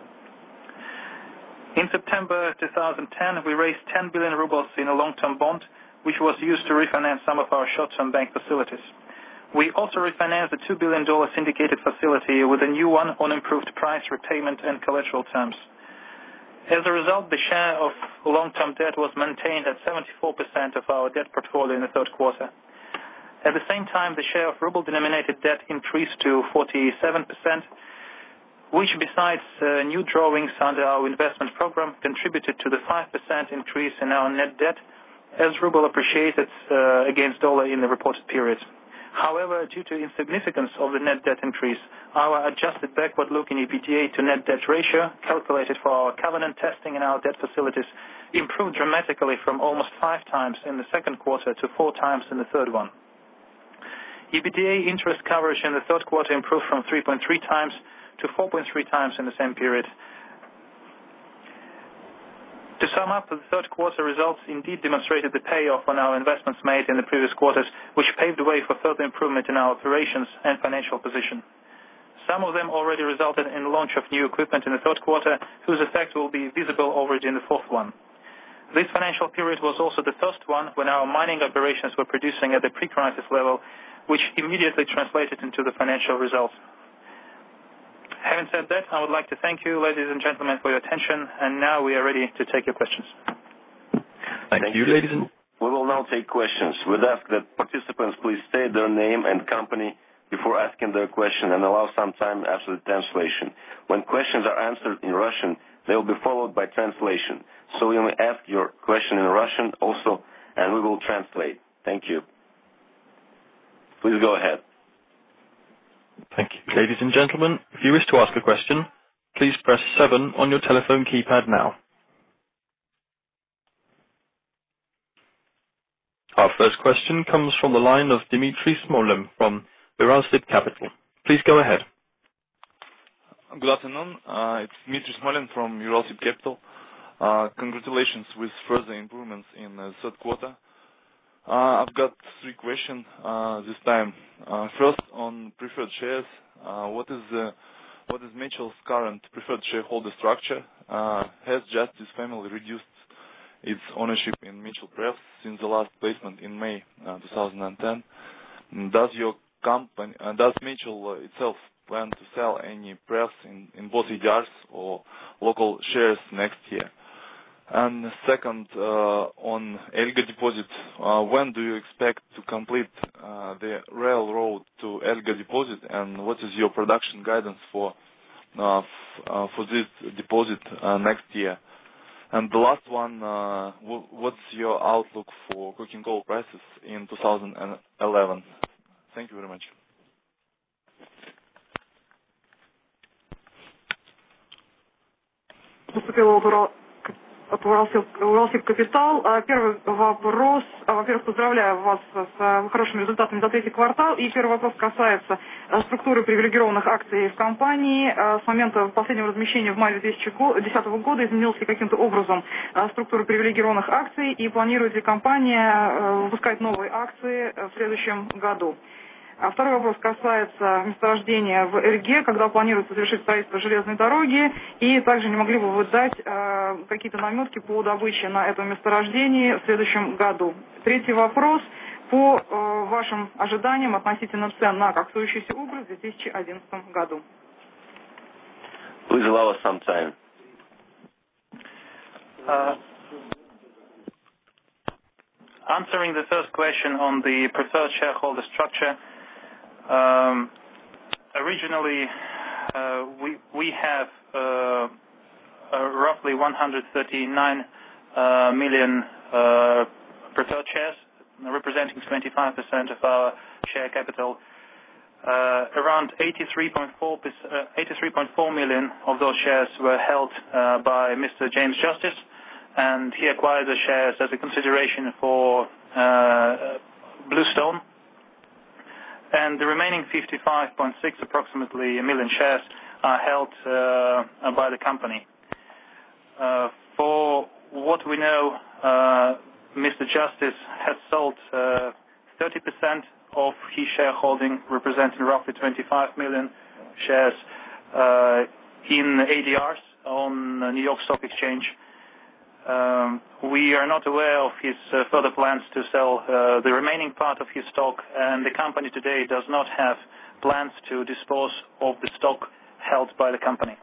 In September two thousand ten, we raised ten billion rubles in a long-term bond, which was used to refinance some of our short-term bank facilities. We also refinanced the two billion dollars syndicated facility with a new one on improved price, repayment, and collateral terms. As a result, the share of long-term debt was maintained at seventy-four percent of our debt portfolio in the third quarter. At the same time, the share of ruble-denominated debt increased to forty-seven percent, which, besides uh, new drawings under our investment program, contributed to the five percent increase in our net debt, as ruble appreciated uh, against dollar in the reported period. However, due to insignificance of the net debt increase, our adjusted backward-looking EBITDA to net debt ratio, calculated for our covenant testing in our debt facilities, improved dramatically from almost five times in the second quarter to four times in the third one. EBITDA interest coverage in the third quarter improved from three point three times to four point three times in the same period. To sum up, the third quarter results indeed demonstrated the payoff on our investments made in the previous quarters, which paved the way for further improvement in our operations and financial position. Some of them already resulted in the launch of new equipment in the third quarter, whose effect will be visible already in the fourth one. This financial period was also the first one when our mining operations were producing at the pre-crisis level, which immediately translated into the financial results. Having said that, I would like to thank you, ladies and gentlemen, for your attention, and now we are ready to take your questions. Thank, thank you, you, ladies and... We will now take questions. We'd ask that participants please state their name and company before asking their question and allow some time after the translation. When questions are answered in Russian, they will be followed by translation. So you may ask your question in Russian also, and we will translate. Thank you. Please go ahead. Thank you. Ladies and gentlemen, if you wish to ask a question, please press seven on your telephone keypad now. Our first question comes from the line of Dmitry Smolin from Uralsib Capital. Please go ahead. Good afternoon. Uh, it's Dmitry Smolin from Uralsib Capital. Uh, congratulations with further improvements in the third quarter. Uh, I've got three questions uh, this time. Uh, first, on preferred shares, uh, what is uh, what is Mechel's current preferred shareholder structure? Uh, has Justice family reduced its ownership in Mechel Prefs since the last placement in May uh, two thousand ten? Does your company, uh, does Mechel uh, itself plan to sell any prefs in, in both E D Rs or local shares next year? And second, uh, on Elga deposit, uh, when do you expect to complete uh, the railroad to Elga deposit, and what is your production guidance for uh, f uh, for this deposit uh, next year? And the last one, uh, what's your outlook for coking coal prices in two thousand eleven? Thank you very much. От Уралсиб Капитал. Первый вопрос. Во-первых, поздравляю вас с хорошими результатами за третий квартал. И первый вопрос касается структуры привилегированных акций в компании. С момента последнего размещения в мае две тысячи десятого года изменилась ли каким-то образом структура привилегированных акций и планирует ли компания выпускать новые акции в следующем году? А второй вопрос касается месторождения в Эльге, когда планируется завершить строительство железной дороги, и также не могли бы вы дать э, какие-то наметки по добыче на этом месторождении в следующем году. Третий вопрос по э, вашим ожиданиям относительно цен на коксующийся уголь в две тысячи одиннадцатом году. Please allow us some time. Uh, answering the first question on the preferred shareholder structure. Um, originally, uh, we we have uh, uh, roughly one hundred thirty-nine uh, million uh, preferred shares, representing twenty-five percent of our share capital. Uh, around eighty-three point four million of those shares were held uh, by Mister James Justice, and he acquired the shares as a consideration for uh, Bluestone. And the remaining fifty-five point six, approximately a million shares, are held uh, by the company. Uh, for what we know, uh, Mister Justice has sold uh, thirty percent of his shareholding, representing roughly twenty-five million shares uh, in A D Rs on the New York Stock Exchange. Um, we are not aware of his uh, further plans to sell uh, the remaining part of his stock, and the company today does not have plans to dispose of the stock held by the company.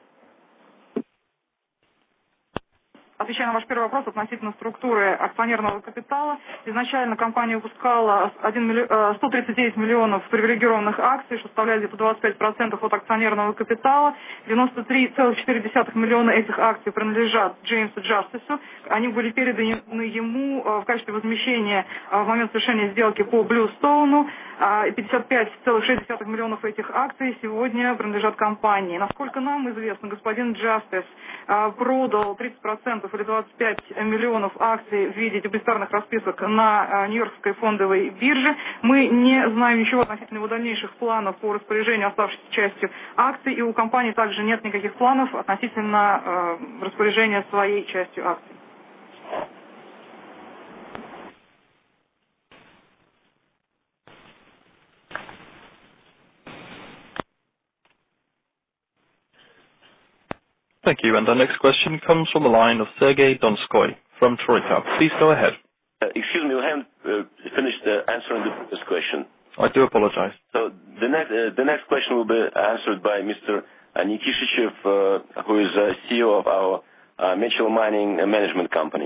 Отвечая на ваш первый вопрос относительно структуры акционерного капитала, изначально компания выпускала сто тридцать девять миллионов привилегированных акций, что составляет где-то двадцать пять процентов от акционерного капитала. девяносто три целых четыре десятых миллиона этих акций принадлежат Джеймсу Джастису. Они были переданы ему в качестве возмещения в момент совершения сделки по Блюстоуну. пятьдесят пять целых шесть десятых миллионов этих акций сегодня принадлежат компании. Насколько нам известно, господин Джастис продал тридцать процентов или двадцать пять миллионов акций в виде депозитарных расписок на Нью-Йоркской фондовой бирже. Мы не знаем ничего относительно его дальнейших планов по распоряжению оставшейся частью акций, и у компании также нет никаких планов относительно э, распоряжения своей частью акций. Thank you. And our next question comes from the line of Sergei Donskoy from Troika. Please go ahead. Uh, excuse me, we haven't uh, finished uh, answering the first question. I do apologize. So the next, uh, the next question will be answered by Mister Nikishichev, uh, who is uh, C E O of our uh, Mitchell Mining Management Company.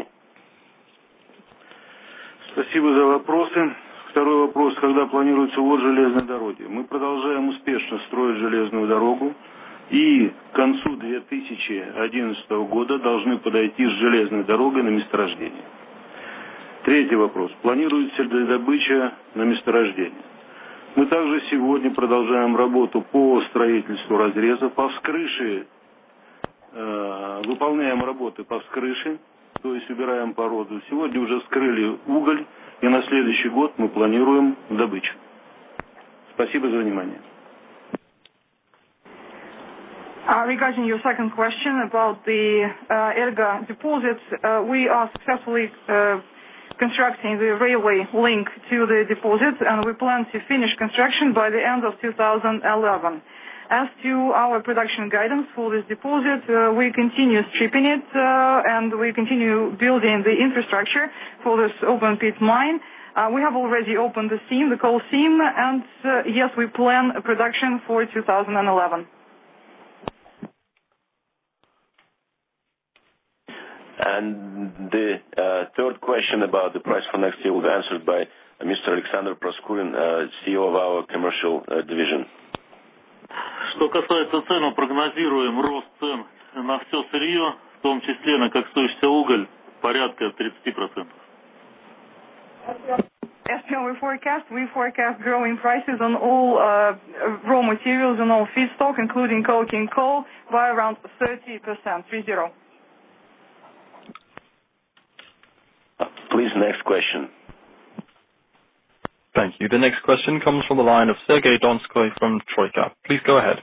Спасибо за вопросы. Второй вопрос, когда планируется ввод железной дороги. Мы продолжаем успешно строить железную дорогу. И к концу две тысячи одиннадцатого года должны подойти с железной дорогой на месторождение. Третий вопрос. Планируется ли добыча на месторождение? Мы также сегодня продолжаем работу по строительству разреза, по вскрыше, э, выполняем работы по вскрыше, то есть убираем породу. Сегодня уже вскрыли уголь, и на следующий год мы планируем добычу. Спасибо за внимание. Uh, regarding your second question about the uh, Elga deposit, uh, we are successfully uh, constructing the railway link to the deposit, and we plan to finish construction by the end of two thousand eleven. As to our production guidance for this deposit, uh, we continue stripping it, uh, and we continue building the infrastructure for this open pit mine. Uh, we have already opened the seam, the coal seam, and uh, yes, we plan a production for two thousand eleven. And the uh, third question about the price for next year will be answered by uh, Mister Alexander Proskurin, uh, C E O of our commercial uh, division. Что касается цен, мы прогнозируем рост цен на все сырье, в том числе на коксующийся уголь, порядка тридцать процентов. As we forecast, we forecast growing prices on all uh, raw materials and all feedstock, including coking coal, by around thirty percent, three zero. Please, next question. Thank you. The next question comes from the line of Sergei Donskoy from Troika. Please go ahead.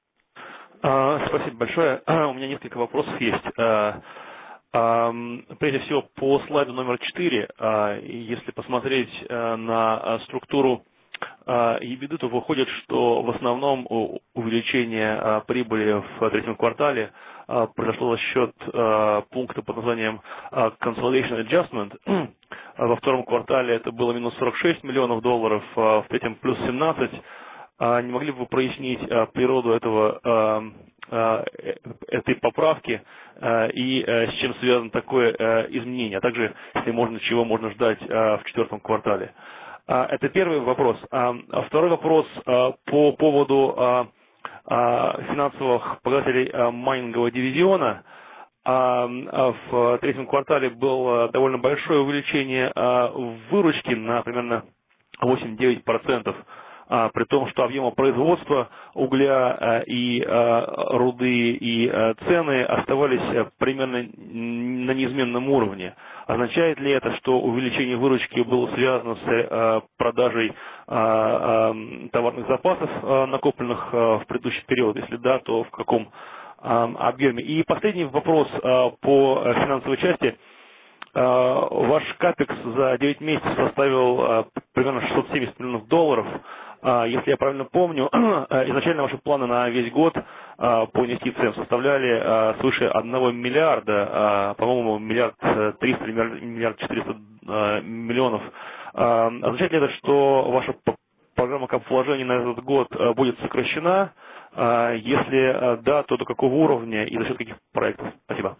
Uh, спасибо большое. Uh, у меня несколько вопросов есть. Uh, um, прежде всего, по слайду номер четыре, uh, если посмотреть uh, на uh, структуру uh, EBITDA, то выходит, что в основном увеличение uh, прибыли в третьем квартале uh, произошло за счет uh, пункта под названием uh, Consolidation Adjustment. Во втором квартале это было минус сорок шесть миллионов долларов, uh, в третьем плюс семнадцать. Uh, не могли бы вы прояснить uh, природу этого, uh, uh, этой поправки uh, и uh, с чем связано такое uh, изменение, а также, если можно, чего можно ждать uh, в четвертом квартале? Uh, это первый вопрос. Uh, второй вопрос uh, по поводу uh, uh, финансовых показателей uh, майнингового дивизиона. Uh, в третьем квартале было uh, довольно большое увеличение uh, выручки на примерно восемь-девять процентов. А, при том, что объемы производства угля а, и а, руды и а, цены оставались а, примерно на неизменном уровне. Означает ли это, что увеличение выручки было связано с а, продажей а, а, товарных запасов, а, накопленных а, в предыдущий период? Если да, то в каком а, объеме? И последний вопрос а, по финансовой части. А, ваш капекс за девять месяцев составил а, примерно шестьсот семьдесят миллионов долларов. Если я правильно помню, изначально ваши планы на весь год по инвестициям составляли свыше одного миллиарда, по-моему, миллиард триста или миллиард четыреста миллионов. Означает ли это, что ваша программа капвложений на этот год будет сокращена? Если да, то до какого уровня и за счет каких проектов? Спасибо.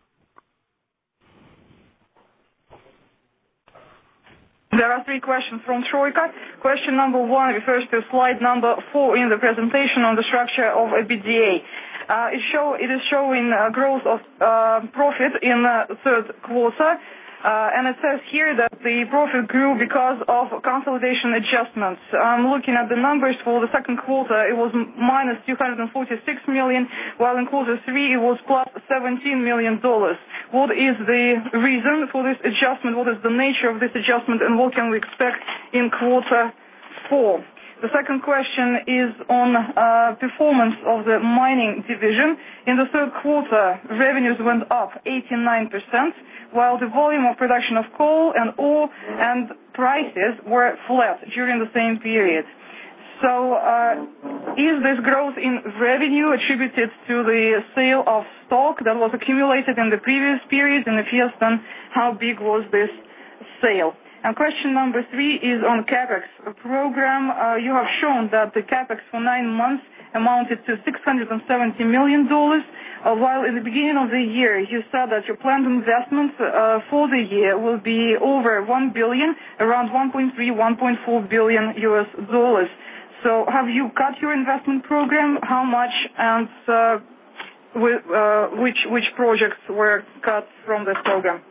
There are three questions from Troika. Question number one refers to slide number four in the presentation on the structure of EBITDA. Uh, it, show, it is showing uh, growth of uh, profit in the uh, third quarter. Uh, and it says here that the profit grew because of consolidation adjustments. I'm looking at the numbers for the second quarter. It was minus two hundred forty-six million, while in quarter three it was plus seventeen million dollars. What is the reason for this adjustment? What is the nature of this adjustment, and what can we expect in quarter four? The second question is on uh, performance of the mining division. In the third quarter, revenues went up eighty-nine percent, while the volume of production of coal and ore and prices were flat during the same period. So uh, is this growth in revenue attributed to the sale of stock that was accumulated in the previous period? And if yes, then how big was this sale? And question number three is on CapEx program. Uh, you have shown that the CapEx for nine months amounted to six hundred seventy million dollars, uh, while in the beginning of the year you said that your planned investments uh, for the year will be over one billion, around one point three, one point four billion U S dollars. So have you cut your investment program? How much, and uh, with, uh, which, which projects were cut from this program?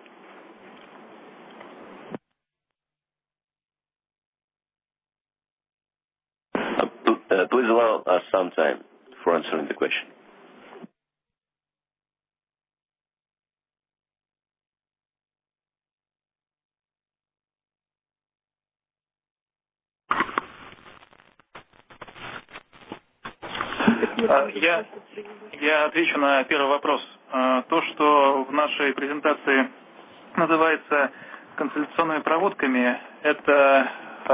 Uh, please allow us some time for answering the question. Я, я отвечу на первый вопрос. То, что в нашей презентации называется консолидационными проводками, это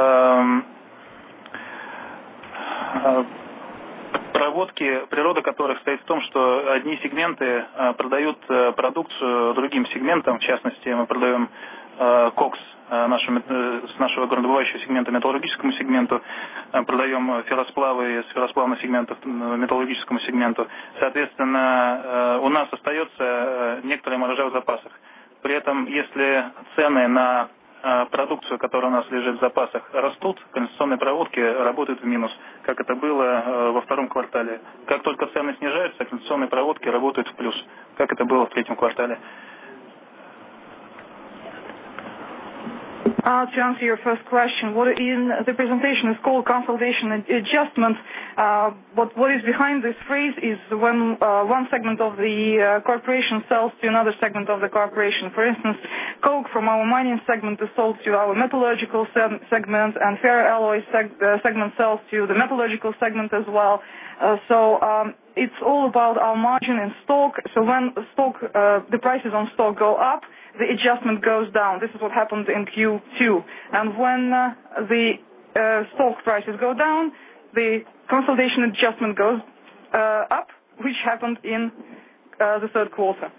проводки, природа которых состоит в том, что одни сегменты продают продукцию другим сегментам, в частности, мы продаем кокс нашему, с нашего горнодобывающего сегмента металлургическому сегменту, продаем ферросплавы с ферросплавных сегментов металлургическому сегменту. Соответственно, у нас остается некоторая маржа в запасах. При этом, если цены на продукцию, которая у нас лежит в запасах, растут, конденсационные проводки работают в минус, как это было во втором квартале. Как только цены снижаются, конденсационные проводки работают в плюс, как это было в третьем квартале. Uh, to answer your first question, what in the presentation is called consolidation adjustment. Uh, but what is behind this phrase is when uh, one segment of the uh, corporation sells to another segment of the corporation. For instance, coke from our mining segment is sold to our metallurgical se- segment, and ferroalloy seg- uh, segment sells to the metallurgical segment as well. Uh, so um, it's all about our margin in stock. So when stock, uh, the prices on stock go up, the adjustment goes down. This is what happened in Q two. And when uh, the uh, stock prices go down, the consolidation adjustment goes uh, up, which happened in uh, the third quarter.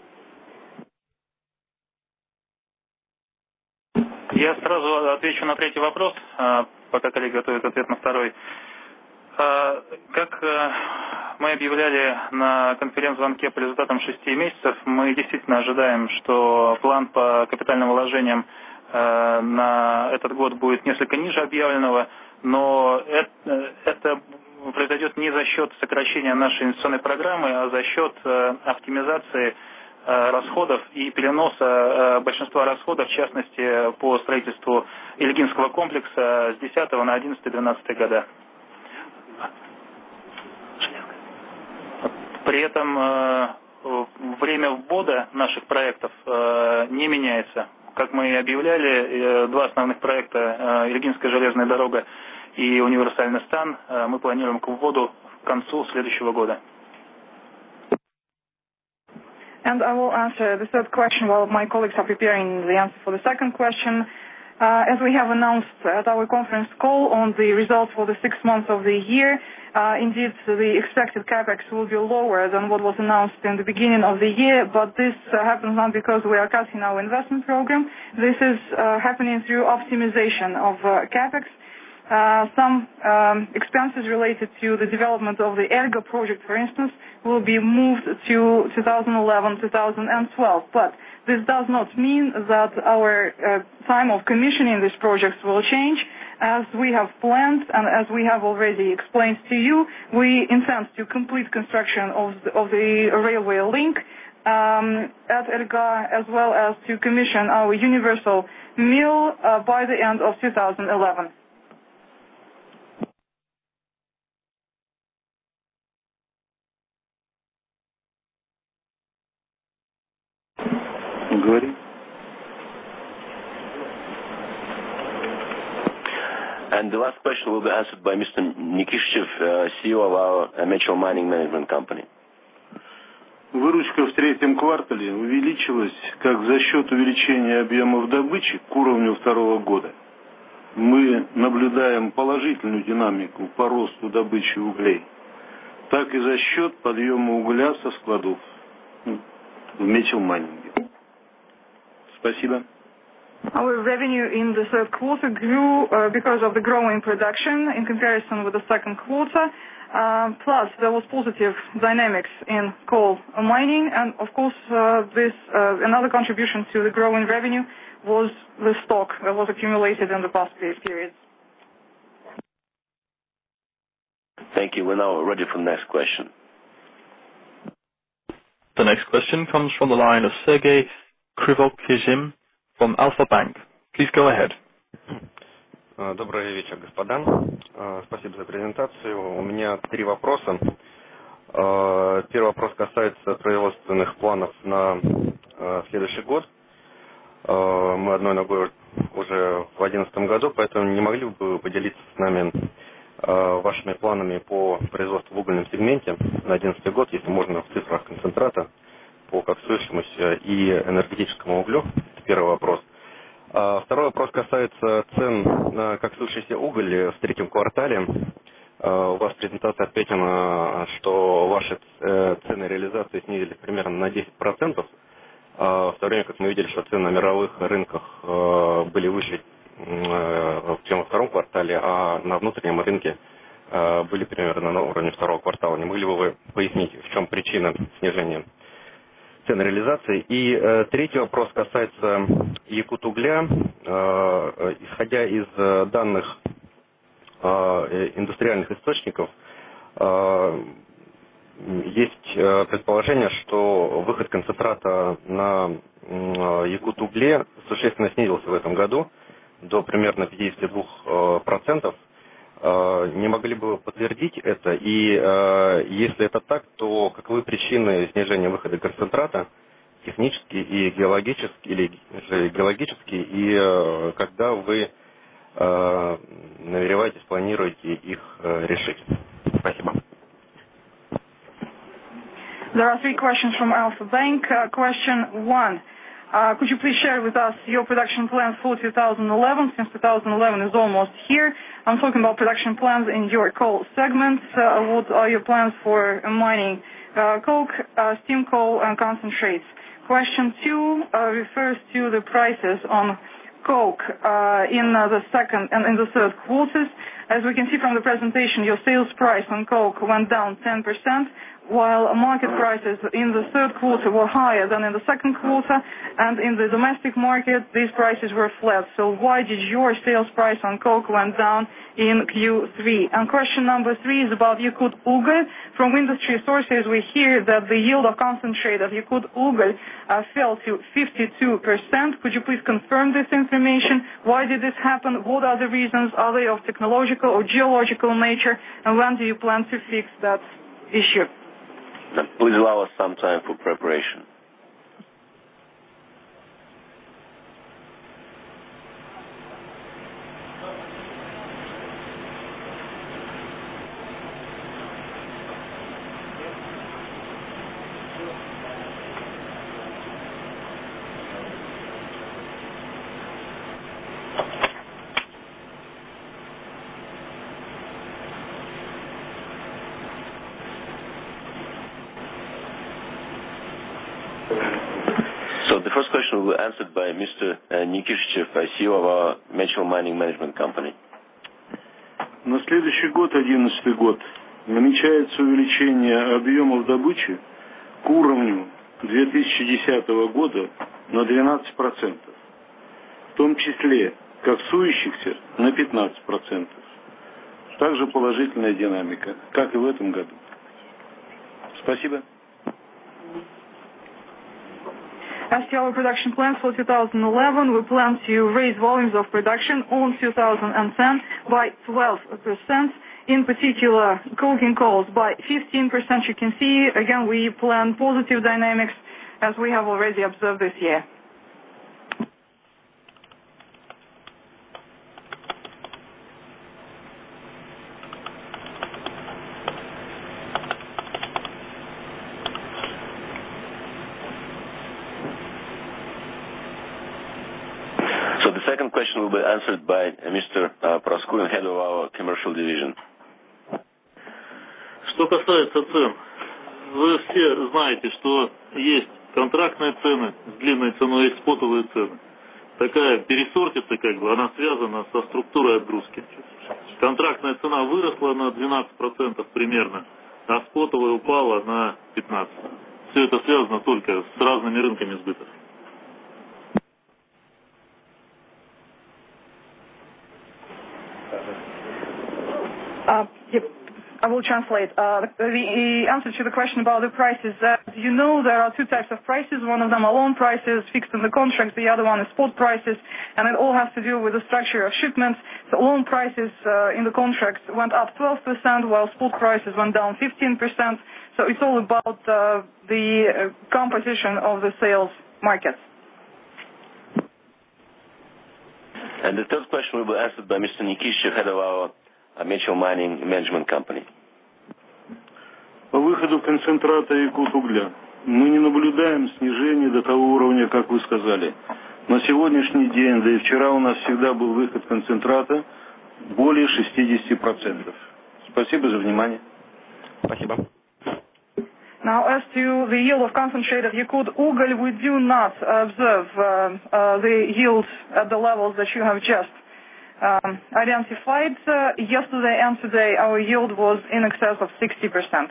Я сразу отвечу на третий вопрос, пока коллега готовит ответ на второй. Как мы объявляли на конференц-звонке по результатам шести месяцев, мы действительно ожидаем, что план по капитальным вложениям на этот год будет несколько ниже объявленного, но это, это произойдет не за счет сокращения нашей инвестиционной программы, а за счет оптимизации расходов и переноса большинства расходов, в частности, по строительству Ильгинского комплекса с десятого на одиннадцатый-двенадцатый года. При этом э, время ввода наших проектов э, не меняется. Как мы и объявляли, э, два основных проекта, э, Ильгинская железная дорога и универсальный стан, э, мы планируем к вводу к концу следующего года. And I will answer the third question while my colleagues are preparing the answer for the second question. Uh, as we have announced at our conference call on the results for the six months of the year, uh, indeed the expected capex will be lower than what was announced in the beginning of the year, but this uh, happens not because we are cutting our investment program. This is uh, happening through optimization of uh, capex. Uh, some um, expenses related to the development of the ERGO project, for instance, will be moved to two thousand eleven to two thousand twelve. But this does not mean that our uh, time of commissioning these projects will change. As we have planned and as we have already explained to you, we intend to complete construction of the, of the railway link um, at ERGA, as well as to commission our universal mill uh, by the end of two thousand eleven. Говори. And the last question will be answered by Mister Nikishchev, uh, C E O of our uh, Mitchell Mining Management Company. Выручка в третьем квартале увеличилась как за счет увеличения объемов добычи к уровню второго года. Мы наблюдаем положительную динамику по росту добычи углей, так и за счет подъема угля со складов в Mitchell Mining. Спасибо. Our revenue in the third quarter grew uh, because of the growing production in comparison with the second quarter. Uh, plus, there was positive dynamics in coal mining, and of course, uh, this uh, another contribution to the growing revenue was the stock that was accumulated in the past periods. Thank you. We're now ready for the next question. The next question comes from the line of Sergei Krivokizim from Alpha Bank. Please go ahead. Добрый вечер, господа. Спасибо за презентацию. У меня три вопроса. Первый вопрос касается производственных планов на следующий год. Мы одной ногой уже в две тысячи одиннадцатом году, поэтому не могли бы вы поделиться с нами вашими планами по производству в угольном сегменте на две тысячи одиннадцатый год, если можно в цифрах концентрата, по коксующемуся и энергетическому углю? Это первый вопрос. Второй вопрос касается цен на коксующийся уголь в третьем квартале. У вас в презентации отметено, что ваши цены реализации снизились примерно на десять процентов. в то время как мы видели, что цены на мировых рынках были выше, чем во втором квартале, а на внутреннем рынке были примерно на уровне второго квартала. Не могли бы вы пояснить, в чем причина снижения цен реализации? И э, третий вопрос касается Якутугля. Э, исходя из э, данных э, индустриальных источников, э, есть э, предположение, что выход концентрата на э, Якутугле существенно снизился в этом году до примерно пятьдесят два процента. Не могли бы вы подтвердить это? И э, если это так, то каковы причины снижения выхода концентрата технически и геологически, или же геологически, и э, когда вы э, намереваетесь, планируете их э, решить? Спасибо. There are three questions from Alpha Bank. Uh, question one. Uh, could you please share with us your production plans for two thousand eleven, since two thousand eleven is almost here? I'm talking about production plans in your coal segments. Uh, what are your plans for uh, mining uh, coke, uh, steam coal, and concentrates? Question two uh, refers to the prices on coke uh, in uh, the second and in the third quarters. As we can see from the presentation, your sales price on coke went down ten percent, while market prices in the third quarter were higher than in the second quarter, and in the domestic market, these prices were flat. So why did your sales price on coke went down in Q three? And question number three is about Yakut Ugal. From industry sources, we hear that the yield of concentrate at Yakut Ugal uh, fell to fifty-two percent. Could you please confirm this information? Why did this happen? What are the reasons? Are they of technological or geological nature? And when do you plan to fix that issue? Please allow us some time for preparation. The first question will be answered by Mister Nikishchev, C E O of our Mitchell Mining Management Company. На следующий год, две тысячи одиннадцатый год, намечается увеличение объемов добычи к уровню две тысячи десятого года на двенадцать процентов, в том числе коксующихся на пятнадцать процентов. Также положительная динамика, как и в этом году. Спасибо. As to our production plans for two thousand eleven, we plan to raise volumes of production on two thousand ten by twelve percent, in particular coking coals by fifteen percent. You can see, again, we plan positive dynamics as we have already observed this year. The second question will be answered by Mister Proskurin, head of our commercial division. Что касается цен, вы все знаете, что есть контрактные цены с длинной ценой и спотовые цены. Такая пересортица, как бы, она связана со структурой отгрузки. Контрактная цена выросла на двенадцать процентов примерно, а спотовая упала на пятнадцать процентов. Все это связано только с разными рынками сбыта. Uh, yep. I will translate. Uh, the, the answer to the question about the prices. As you know, there are two types of prices. One of them are loan prices fixed in the contract. The other one is spot prices. And it all has to do with the structure of shipments. The loan prices uh, in the contracts went up twelve percent, while spot prices went down fifteen percent. So it's all about uh, the uh, composition of the sales markets. And the third question will be answered by Mister Nikishchev, head of our Mitchell Mining Management Company. По выходу концентрата Якутугля мы не наблюдаем снижения до того уровня, как вы сказали. На сегодняшний день, да и вчера у нас всегда был выход концентрата более шестьдесят процентов. Спасибо за внимание. Спасибо. Now, as to the yield of concentrate at Yakut Ugal, we do not observe uh, uh, the yield at the levels that you have just um, identified. Uh, yesterday and today, our yield was in excess of sixty percent.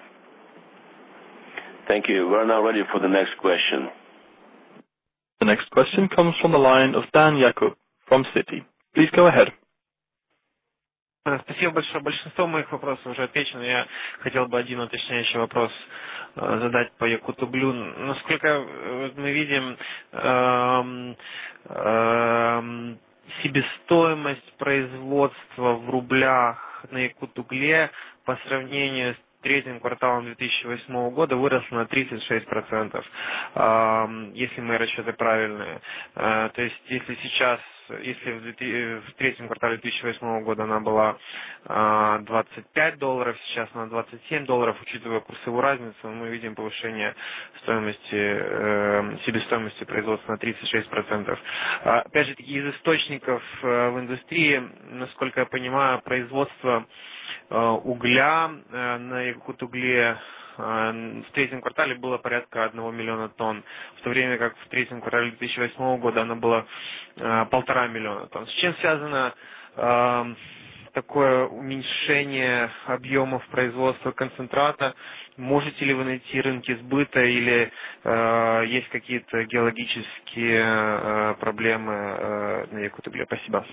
Thank you. We're now ready for the next question. The next question comes from the line of Dan Jakub from Citi. Please go ahead. Спасибо большое. Большинство моих вопросов уже отвечено. Я хотел бы один уточняющий вопрос задать по Якутуглю. Насколько мы видим, эм, эм, себестоимость производства в рублях на Якутугле по сравнению с третьим кварталом две тысячи восьмого года выросла на тридцать шесть процентов, если мои расчеты правильные. То есть, если сейчас, если в третьем квартале две тысячи восьмого года она была двадцать пять долларов, сейчас она двадцать семь долларов, учитывая курсовую разницу, мы видим повышение стоимости, себестоимости производства на тридцать шесть процентов. Опять же таки, из источников в индустрии, насколько я понимаю, производство угля на Якутугле в третьем квартале было порядка одного миллиона тонн, в то время как в третьем квартале две тысячи восьмого года она была полтора миллиона тонн. С чем связано э, такое уменьшение объемов производства концентрата? Можете ли вы найти рынки сбыта или э, есть какие-то геологические э, проблемы э, на Якутугле? Спасибо.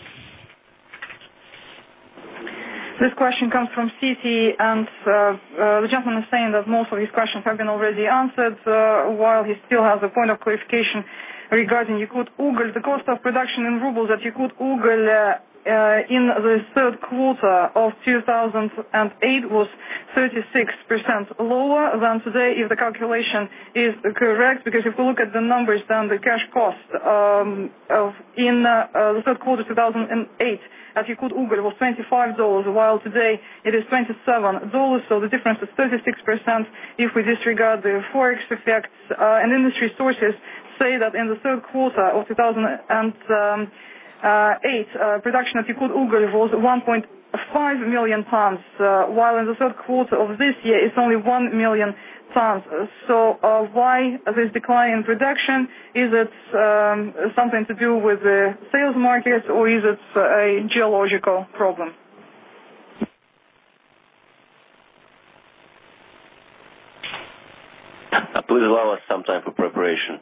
This question comes from Citi, and uh, uh, the gentleman is saying that most of his questions have been already answered, uh, while he still has a point of clarification regarding Yakut Ugal. The cost of production in rubles at Yakut Ugal uh, uh, in the third quarter of two thousand eight was thirty-six percent lower than today, if the calculation is correct, because if we look at the numbers, then the cash cost um, of in uh, uh, the third quarter two thousand eight at Yakut Ugal was twenty-five dollars, while today it is twenty-seven dollars, so the difference is thirty-six percent if we disregard the forex effects. Uh, and industry sources say that in the third quarter of two thousand eight, uh, production at Yakut Ugal was one point five million tons, uh, while in the third quarter of this year it's only one million tons. So uh, why this decline in production? Is it um, something to do with the sales market, or is it a geological problem? Uh, please allow us some time for preparation.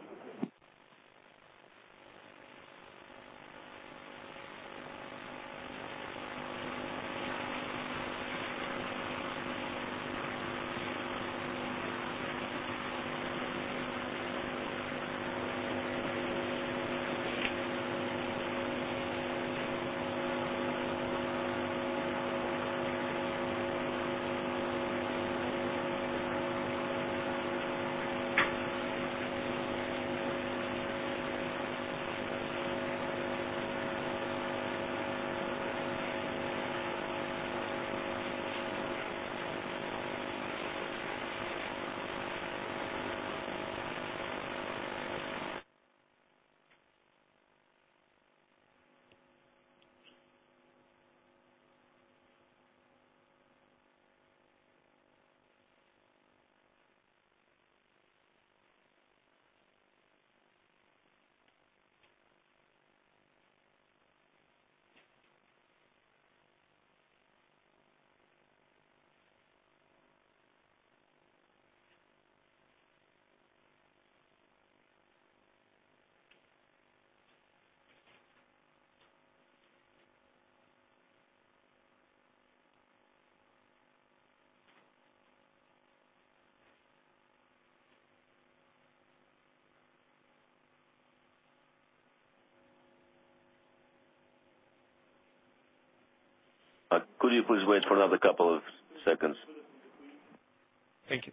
Uh, could you please wait for another couple of seconds? Thank you.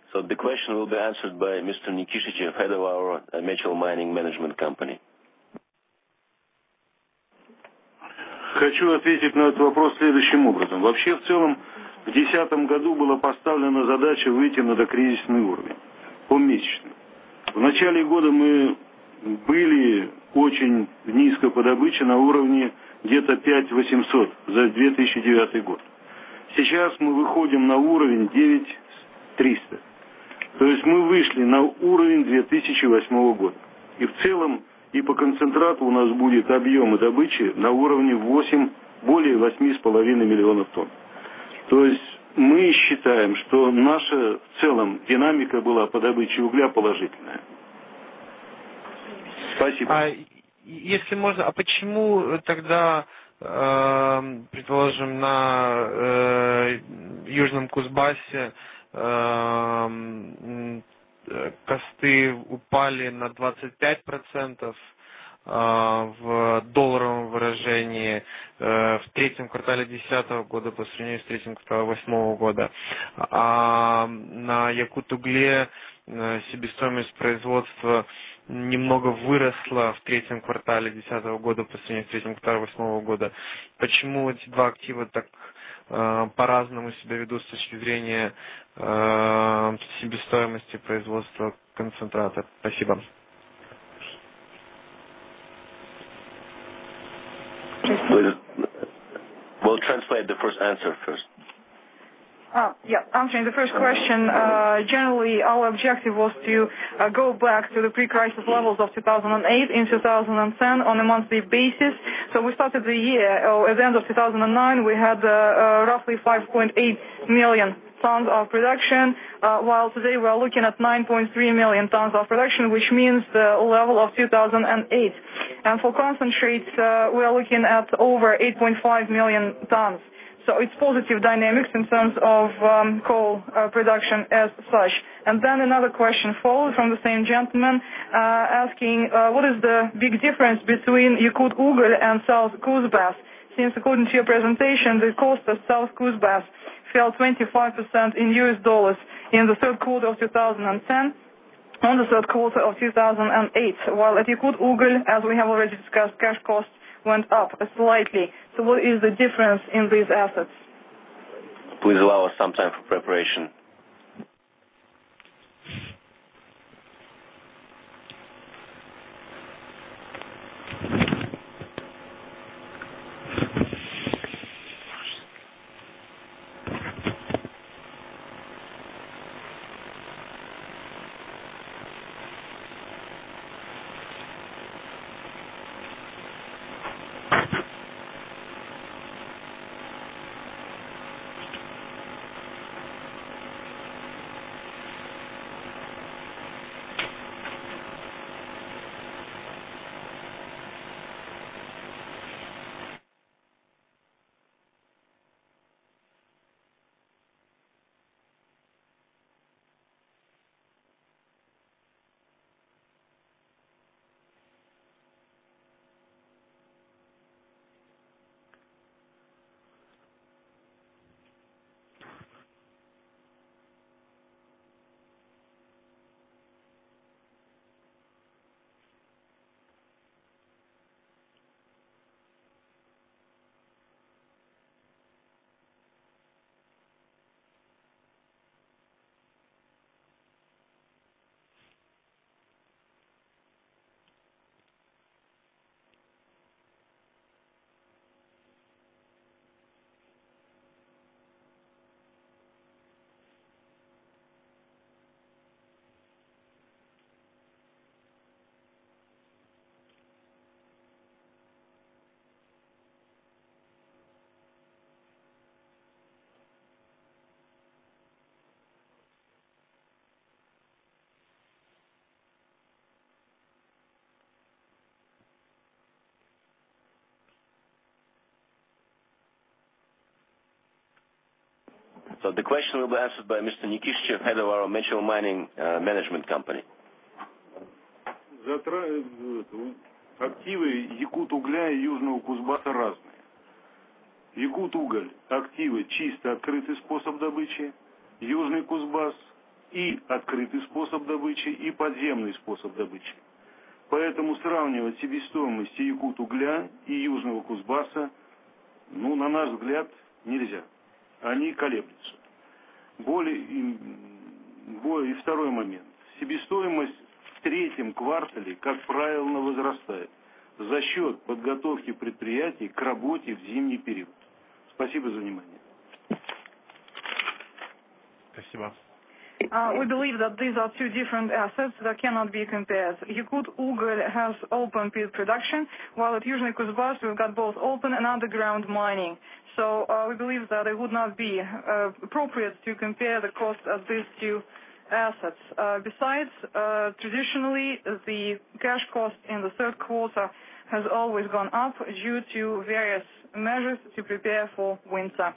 So the question will be answered by Mister Nikishichev, head of our uh, Mitchell Mining Management Company. Хочу ответить на этот вопрос следующим образом. Вообще, в целом, в две тысячи десятом году была поставлена задача выйти на докризисный уровень, помесячно. В начале года мы были очень низко по добыче, на уровне где-то пять тысяч восемьсот за две тысячи девятый год. Сейчас мы выходим на уровень девять тысяч триста. То есть мы вышли на уровень две тысячи восьмого года. И в целом и по концентрату у нас будет объемы добычи на уровне восемь, более восемь с половиной миллионов тонн. То есть мы считаем, что наша в целом динамика была по добыче угля положительная. Спасибо. А, если можно, а почему тогда, э, предположим, на э, Южном Кузбассе э, косты упали на двадцать пять процентов э, в долларовом выражении э, в третьем квартале две тысячи десятого года по сравнению с третьим кварталом две тысячи восьмого года, а на Якут-Угле э, себестоимость производства немного выросла в третьем квартале две тысячи десятого года по сравнению с третьим кварталом две тысячи восьмого года. Почему эти два актива так э, по-разному себя ведут с точки зрения э, себестоимости производства концентрата? Спасибо. We'll translate the first answer first. Uh, yeah, answering the first question, uh, generally our objective was to uh, go back to the pre-crisis levels of two thousand eight in two thousand ten on a monthly basis. So we started the year, uh, at the end of two thousand nine we had uh, uh, roughly five point eight million tons of production, uh, while today we are looking at nine point three million tons of production, which means the level of two thousand eight. And for concentrates, uh, we are looking at over eight point five million tons. So it's positive dynamics in terms of um, coal uh, production as such. And then another question followed from the same gentleman uh, asking uh, what is the big difference between Yakut-Ugal and South Kuzbass? Since according to your presentation, the cost of South Kuzbass fell twenty-five percent in U S dollars in the third quarter of two thousand ten on the third quarter of two thousand eight, while at Yakut-Ugal, as we have already discussed, cash costs went up slightly. So what is the difference in these assets? Please allow us some time for preparation. So the question will be answered by Mister Nikishichev, head of our Mitchell Mining uh, Management Company. Активы Якут-Угля и Южного Кузбасса разные. Якут-Уголь – активы чисто открытый способ добычи. Южный Кузбасс и открытый способ добычи, и подземный способ добычи. Поэтому сравнивать себестоимость якут-угля и Южного Кузбасса, ну, на наш взгляд, нельзя. Они колеблются. Более, и, более, и второй момент. Себестоимость в третьем квартале, как правило, возрастает за счет подготовки предприятий к работе в зимний период. Спасибо за внимание. Спасибо. Uh, we believe that these are two different assets that cannot be compared. Yakut-Ugal has open pit production, while at Yuzhny Kuzbas we've got both open and underground mining. So uh, we believe that it would not be uh, appropriate to compare the cost of these two assets. Uh, besides, uh, traditionally the cash cost in the third quarter has always gone up due to various measures to prepare for winter.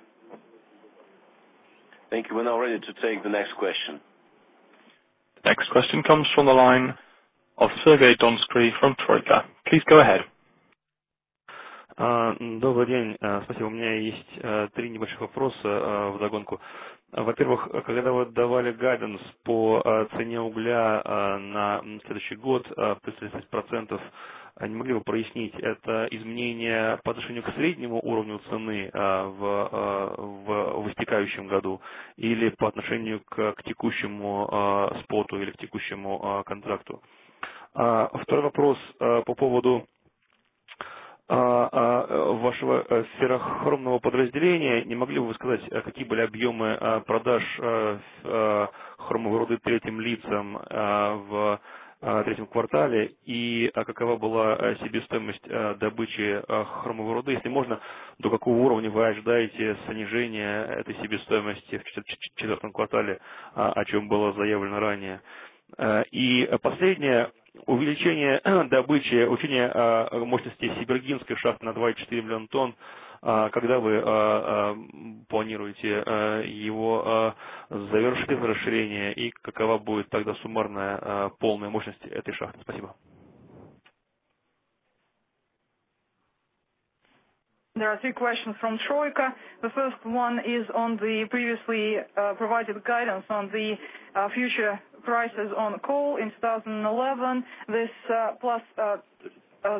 Thank you. We're now ready to take the next question. The next question comes from the line of Sergei Donsky from Troika. Please go ahead. Добрый день. Спасибо. У меня есть три небольших вопроса вдогонку. Во-первых, когда вы давали гайденс по цене угля на следующий год, плюс тридцать процентов, не могли бы прояснить, это изменение по отношению к среднему уровню цены в, в, в истекающем году или по отношению к, к текущему споту или к текущему контракту? Второй вопрос по поводу вашего феррохромного подразделения. Не могли бы вы сказать, какие были объемы продаж хромовой руды третьим лицам в третьем квартале и какова была себестоимость добычи хромовой руды? Если можно, до какого уровня вы ожидаете снижения этой себестоимости в четвертом квартале, о чем было заявлено ранее? И последнее. Увеличение добычи, увеличение мощности Сибиргинской шахты на два и четыре миллиона тонн. Когда вы планируете его завершить, это расширение, и какова будет тогда суммарная полная мощность этой шахты? Спасибо. There are three questions from Troika. The first one is on the previously uh, provided guidance on the uh, future prices on coal in twenty eleven. This uh, plus uh, uh,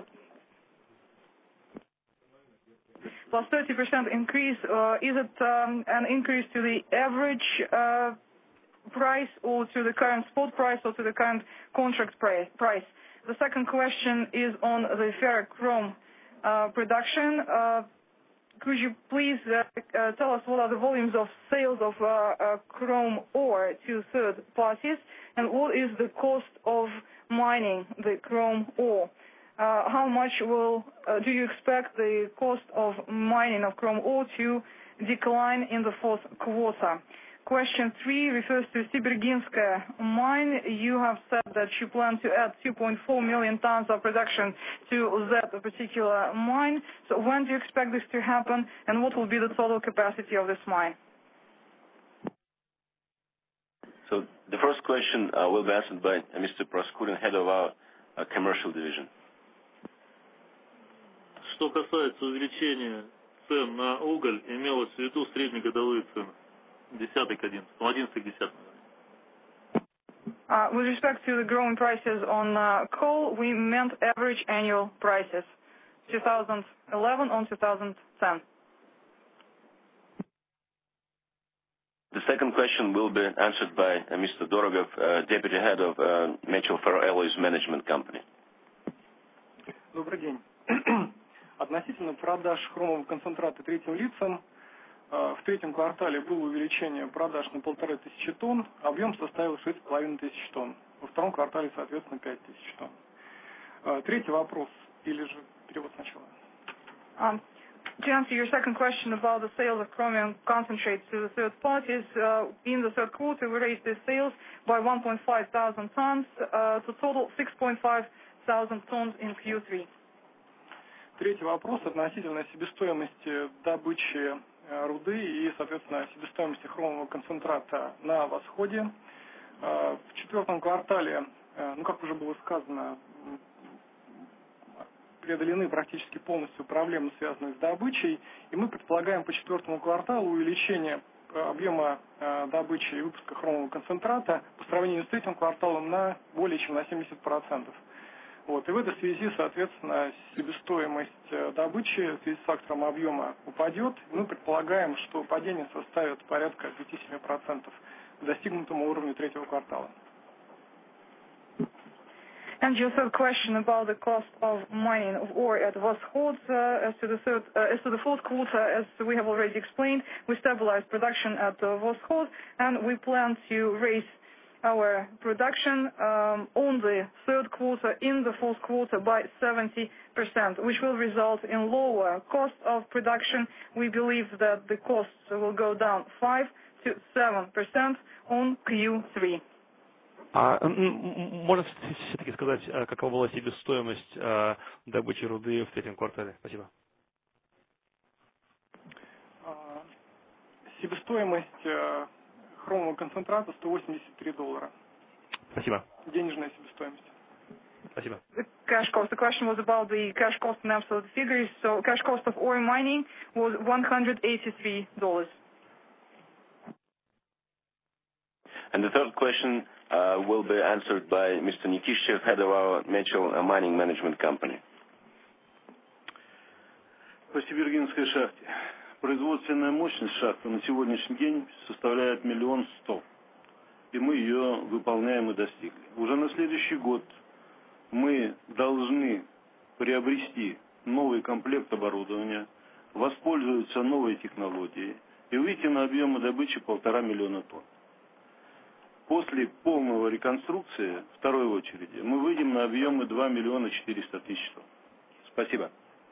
plus thirty percent increase. Uh, is it um, an increase to the average uh, price or to the current spot price or to the current contract price? The second question is on the ferrochrome Uh, production. Uh, could you please uh, uh, tell us what are the volumes of sales of uh, uh, chrome ore to third parties, and what is the cost of mining the chrome ore? Uh, how much will uh, do you expect the cost of mining of chrome ore to decline in the fourth quarter? Question three refers to Sibirginskaya mine. You have said that you plan to add two point four million tons of production to that particular mine. So when do you expect this to happen, and what will be the total capacity of this mine? So the first question uh, will be answered by uh, Mister Proskurin, head of our uh, commercial division. Что касается увеличения цен на уголь, имелось в виду среднегодовые цены. десятый к одиннадцатому, одиннадцатый к десятому. Uh, with respect to the growing prices on uh, coal, we meant average annual prices, twenty eleven on twenty ten. The second question will be answered by uh, Mister Dorogov, uh, deputy head of uh, Mitchell Ferroalloys Management Company. Добрый день. Относительно продаж хромового концентрата третьим лицам, в третьем квартале было увеличение продаж на полторы тысячи тонн, объем составил шесть с половиной тысяч тонн. Во втором квартале, соответственно, пять тысяч тонн. Третий вопрос, или же перевод сначала? Um, to answer your second question about the sales of chromium concentrates to the third parties, uh, in the third quarter we raised the sales by one point five thousand tons, uh, to total six point five thousand tons in Q three. Третий вопрос относительно себестоимости добычи руды и, соответственно, себестоимости хромового концентрата на восходе. В четвертом квартале, ну, как уже было сказано, преодолены практически полностью проблемы, связанные с добычей, и мы предполагаем по четвертому кварталу увеличение объема добычи и выпуска хромового концентрата по сравнению с третьим кварталом на более чем на семьдесят процентов. Вот. И в этой связи, соответственно, себестоимость добычи в связи с фактором объема упадет. Мы предполагаем, что падение составит порядка пять-семь процентов к достигнутому уровню третьего квартала. And your third question about the cost of mining of ore at Voskhod, uh, as to the third, uh, as to the fourth quarter, as we have already explained, we stabilized production at uh, Voskhod, and we plan to raise our production um, on the third quarter in the fourth quarter by seventy percent, which will result in lower cost of production. We believe that the costs will go down five to seven percent on Q three. А можно все-таки сказать, какова была себестоимость добычи руды в третьем квартале? Спасибо. Себестоимость хромового концентрата сто восемьдесят три доллара. Спасибо. Денежная себестоимость. Спасибо. The cash cost. The question was about the cash cost in absolute figures. So cash cost of ore mining was one hundred eighty-three dollars. And the third question uh, will be answered by Mister Nikishchev, head of our Mitchell Mining Management Company. По Сибиргинской шахте. Производственная мощность шахты на сегодняшний день составляет миллион сто. И мы ее выполняем и достигли. Уже на следующий год мы должны приобрести новый комплект оборудования, воспользоваться новой технологией и выйти на объемы добычи полтора миллиона тонн. После полного реконструкции, второй очереди, мы выйдем на объемы два миллиона четыреста тысяч тонн. Спасибо.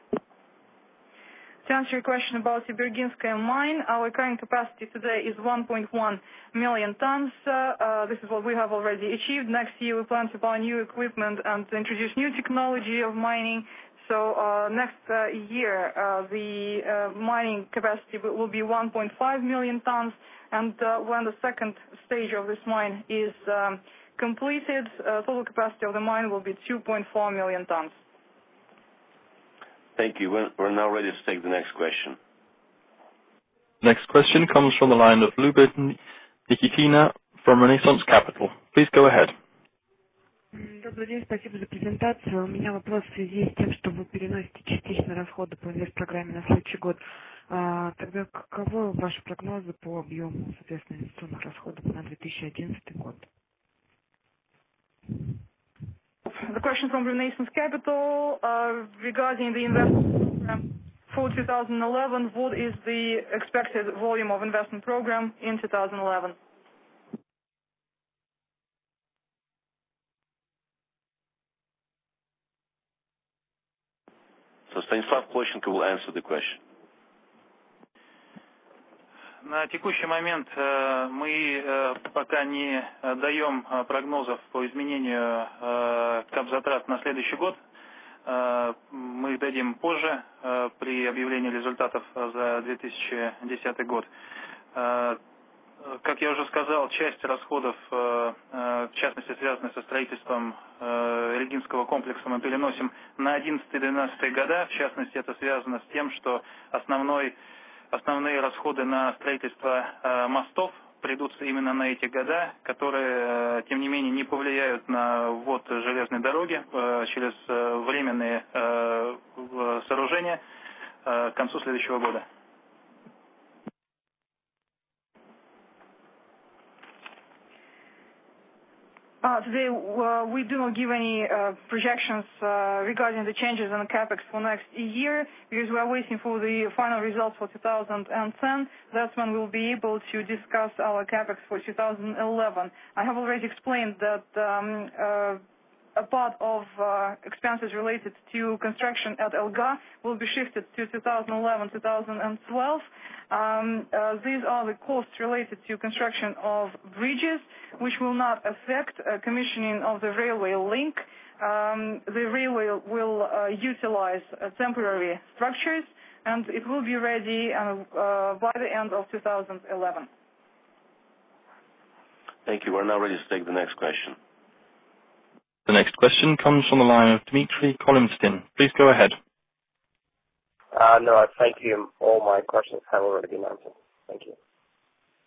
To answer your question about Siberginskaya mine, our current capacity today is one point one million tons. Uh, uh, this is what we have already achieved. Next year we plan to buy new equipment and to introduce new technology of mining. So uh, next uh, year uh, the uh, mining capacity will be one point five million tons. And uh, when the second stage of this mine is um, completed, uh, total capacity of the mine will be two point four million tons. Thank you. We're, we're now ready to take the next question. Next question comes from the line of Lubit Nikitina from Renaissance Capital. Please go ahead. Добрый день, спасибо за презентацию. У меня вопрос в связи с тем, что вы переносите частично расходы по инвестпрограмме на следующий год. А, тогда каковы ваши прогнозы по объему, соответственно, инвестиционных расходов на две тысячи одиннадцатый год? The question from Renaissance Capital uh, regarding the investment program for two thousand eleven. What is the expected volume of investment program in two thousand eleven? So Stanislav Ploshenko will answer the question. На текущий момент мы пока не даем прогнозов по изменению капзатрат на следующий год. Мы их дадим позже при объявлении результатов за две тысячи десятый год. Как я уже сказал, часть расходов, в частности связанных со строительством Регинского комплекса, мы переносим на одиннадцатый-двенадцатый года. В частности, это связано с тем, что основной Основные расходы на строительство э, мостов придутся именно на эти года, которые, э, тем не менее, не повлияют на ввод железной дороги э, через э, временные э, сооружения э, к концу следующего года. Uh, today, uh, we do not give any uh, projections uh, regarding the changes in the capex for next year because we are waiting for the final results for two thousand ten. That's when we'll be able to discuss our capex for two thousand eleven. I have already explained that um, uh, a part of uh, expenses related to construction at Elga will be shifted to two thousand eleven to two thousand twelve. Um, uh, these are the costs related to construction of bridges, which will not affect uh, commissioning of the railway link. Um, the railway will uh, utilize uh, temporary structures, and it will be ready uh, uh, by the end of two thousand eleven. Thank you. We're now ready to take the next question. The next question comes from the line of Dmitry Kolimstin. Please go ahead. Uh, no, thank you. All my questions have already been answered. Thank you.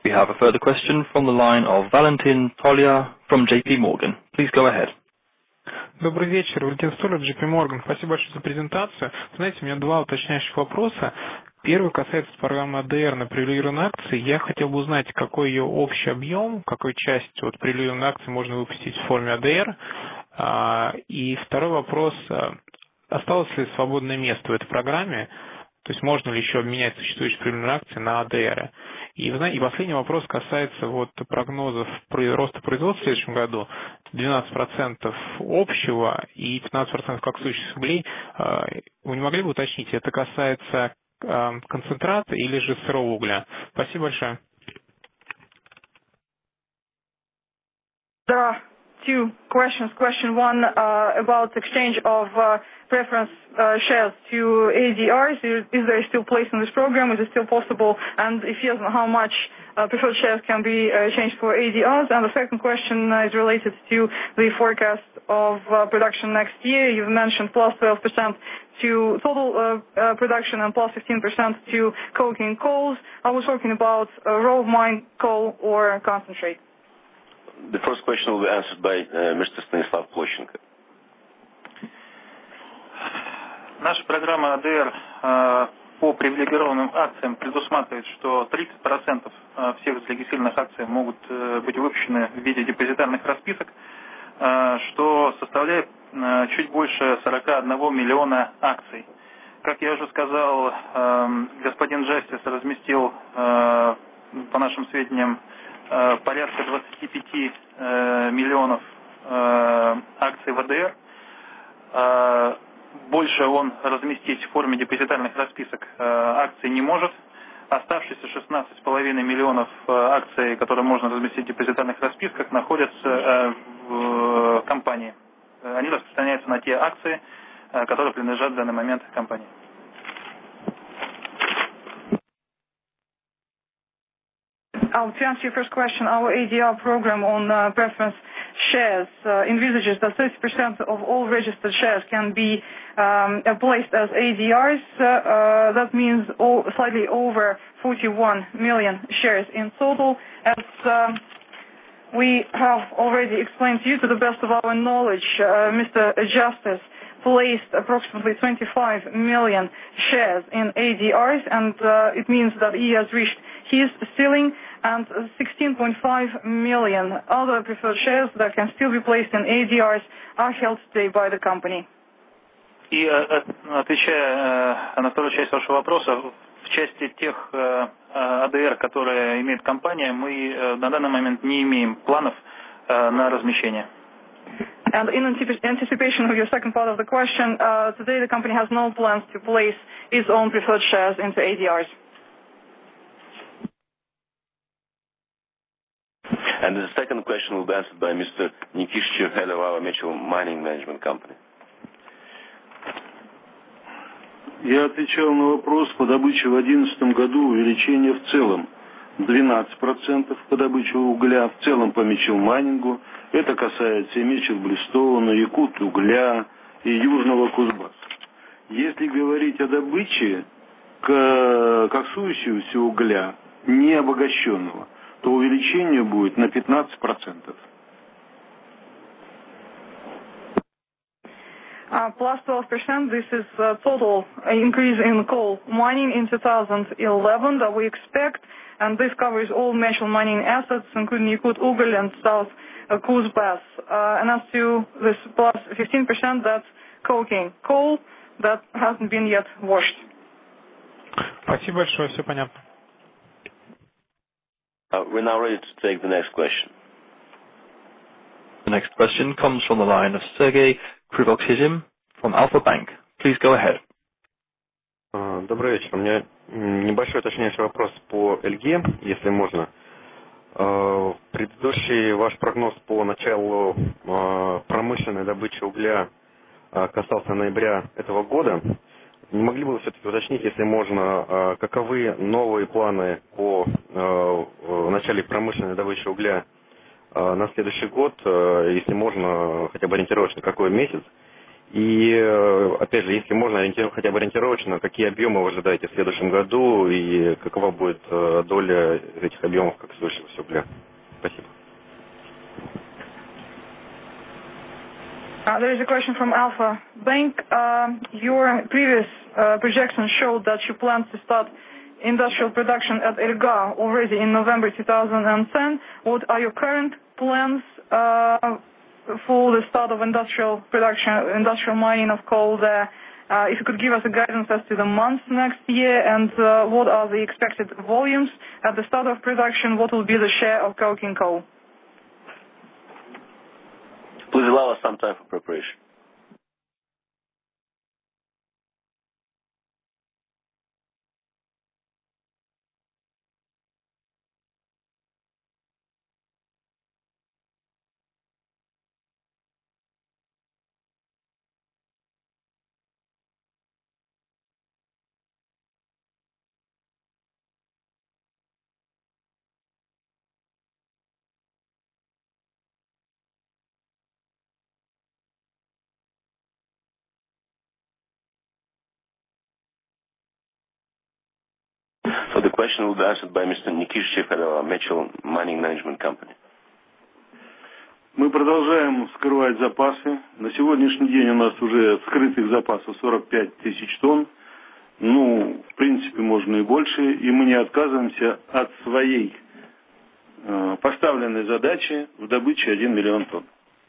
We have a further question from the line of Valentin Tolia from J P Morgan. Please go ahead. Добрый вечер, Валентин Столер, Джей Пи Морган. Спасибо большое за презентацию. Знаете, у меня два уточняющих вопроса. Первый касается программы эй ди ар на привилегированные акции. Я хотел бы узнать, какой ее общий объем, какой часть от привилегированной акции можно выпустить в форме эй ди ар. И второй вопрос, осталось ли свободное место в этой программе? То есть можно ли еще обменять существующие привилегированные акции на эй ди ар? И, вы знаете, и последний вопрос касается вот прогнозов роста производства в следующем году. двенадцать процентов общего и пятнадцать процентов как сущих углей. Вы не могли бы уточнить, это касается концентрата или же сырого угля? Спасибо большое. There are two questions. Question one uh, about exchange of uh, preference uh, shares to A D Rs. Is, is there still place in this program? Is it still possible? And if yes, how much uh, preferred shares can be uh, changed for A D Rs? And the second question uh, is related to the forecast of uh, production next year. You've mentioned plus twelve percent to total uh, uh, production and plus fifteen percent to coking coals. I was talking about uh, raw mine coal or concentrate. The first question will be answered by uh, Mister Stanislav Ploshenko. Наша программа эй ди ар э, по привилегированным акциям предусматривает, что тридцать процентов всех зарегистрированных акций могут э, быть выпущены в виде депозитарных расписок, э, что составляет э, чуть больше сорок один миллиона акций. Как я уже сказал, э, господин Джастис разместил, э, по нашим сведениям, э, порядка двадцать пять э, миллионов э, акций в эй ди ар. Э, Больше он разместить в форме депозитарных расписок э, акций не может. Оставшиеся шестнадцать с половиной миллионов э, акций, которые можно разместить в депозитарных расписках, находятся э, в э, компании. Они распространяются на те акции, э, которые принадлежат в данный момент компании. Oh, to answer your first question, our A D R program on uh, preference shares uh, envisages that thirty percent of all registered shares can be um, placed as A D Rs. Uh, uh, that means all, slightly over forty-one million shares in total. As um, we have already explained to you, to the best of our knowledge, uh, Mister Justice placed approximately twenty-five million shares in A D Rs, and uh, it means that he has reached his ceiling, and sixteen point five million other preferred shares that can still be placed in A D Rs are held today by the company. И отвечая на вторую часть вашего вопроса, в части тех эй ди ар, которые имеет компания, мы на данный момент не имеем планов на размещение. And in anticipation of your second part of the question, uh, today the company has no plans to place its own preferred shares into A D Rs. And the second question will be answered by Mister Nikishchev, head of our Mitchell Mining Management Company. Я отвечал на вопрос по добыче в две тысячи одиннадцатом году увеличение в целом двенадцать процентов по добыче угля, в целом по Mitchell майнингу. Это касается и Mitchell Блистоуна, Якут угля и Южного Кузбасса. Если говорить о добыче коксующегося угля, не обогащенного, то увеличение будет на пятнадцать процентов. Uh, plus twelve percent, this is a total increase in coal mining in two thousand eleven that we expect, and this covers all Mitchell mining assets, including Yakut Ugal and South uh, Kuzbass. Uh, and as to this plus fifteen percent, that's coking coal that hasn't been yet washed. Спасибо большое, все понятно. Uh, we're now ready to take the next question. The next question comes from the line of Sergei Krivokshizim from Alpha Bank. Please go ahead. Добрый вечер. У меня небольшой уточняющий вопрос по Эльге, если можно. Предыдущий ваш прогноз по началу промышленной добычи угля касался ноября этого года. Не могли бы вы все-таки уточнить, если можно, каковы новые планы по начале промышленной добычи угля на следующий год, если можно, хотя бы ориентировочно, какой месяц? И, опять же, если можно, ориентир, хотя бы ориентировочно, какие объемы вы ожидаете в следующем году и какова будет доля этих объемов как коксующегося угля? Спасибо. Uh, there is a question from Alpha Bank. Uh, your previous uh, projections showed that you plan to start industrial production at Elgar already in November two thousand ten. What are your current plans uh, for the start of industrial production, industrial mining of coal there? Uh, if you could give us a guidance as to the months next year and uh, what are the expected volumes at the start of production, what will be the share of coking coal? Please allow us some time for preparation. So the question will be answered by Mister Nikishchev at our Mitchell Mining Management Company. Мы продолжаем скрывать запасы. На сегодняшний день у нас уже скрытых запасов сорок пять тысяч тонн. Ну, в принципе, можно и больше. И мы не отказываемся от своей э, поставленной задачи в добыче один миллион тонн.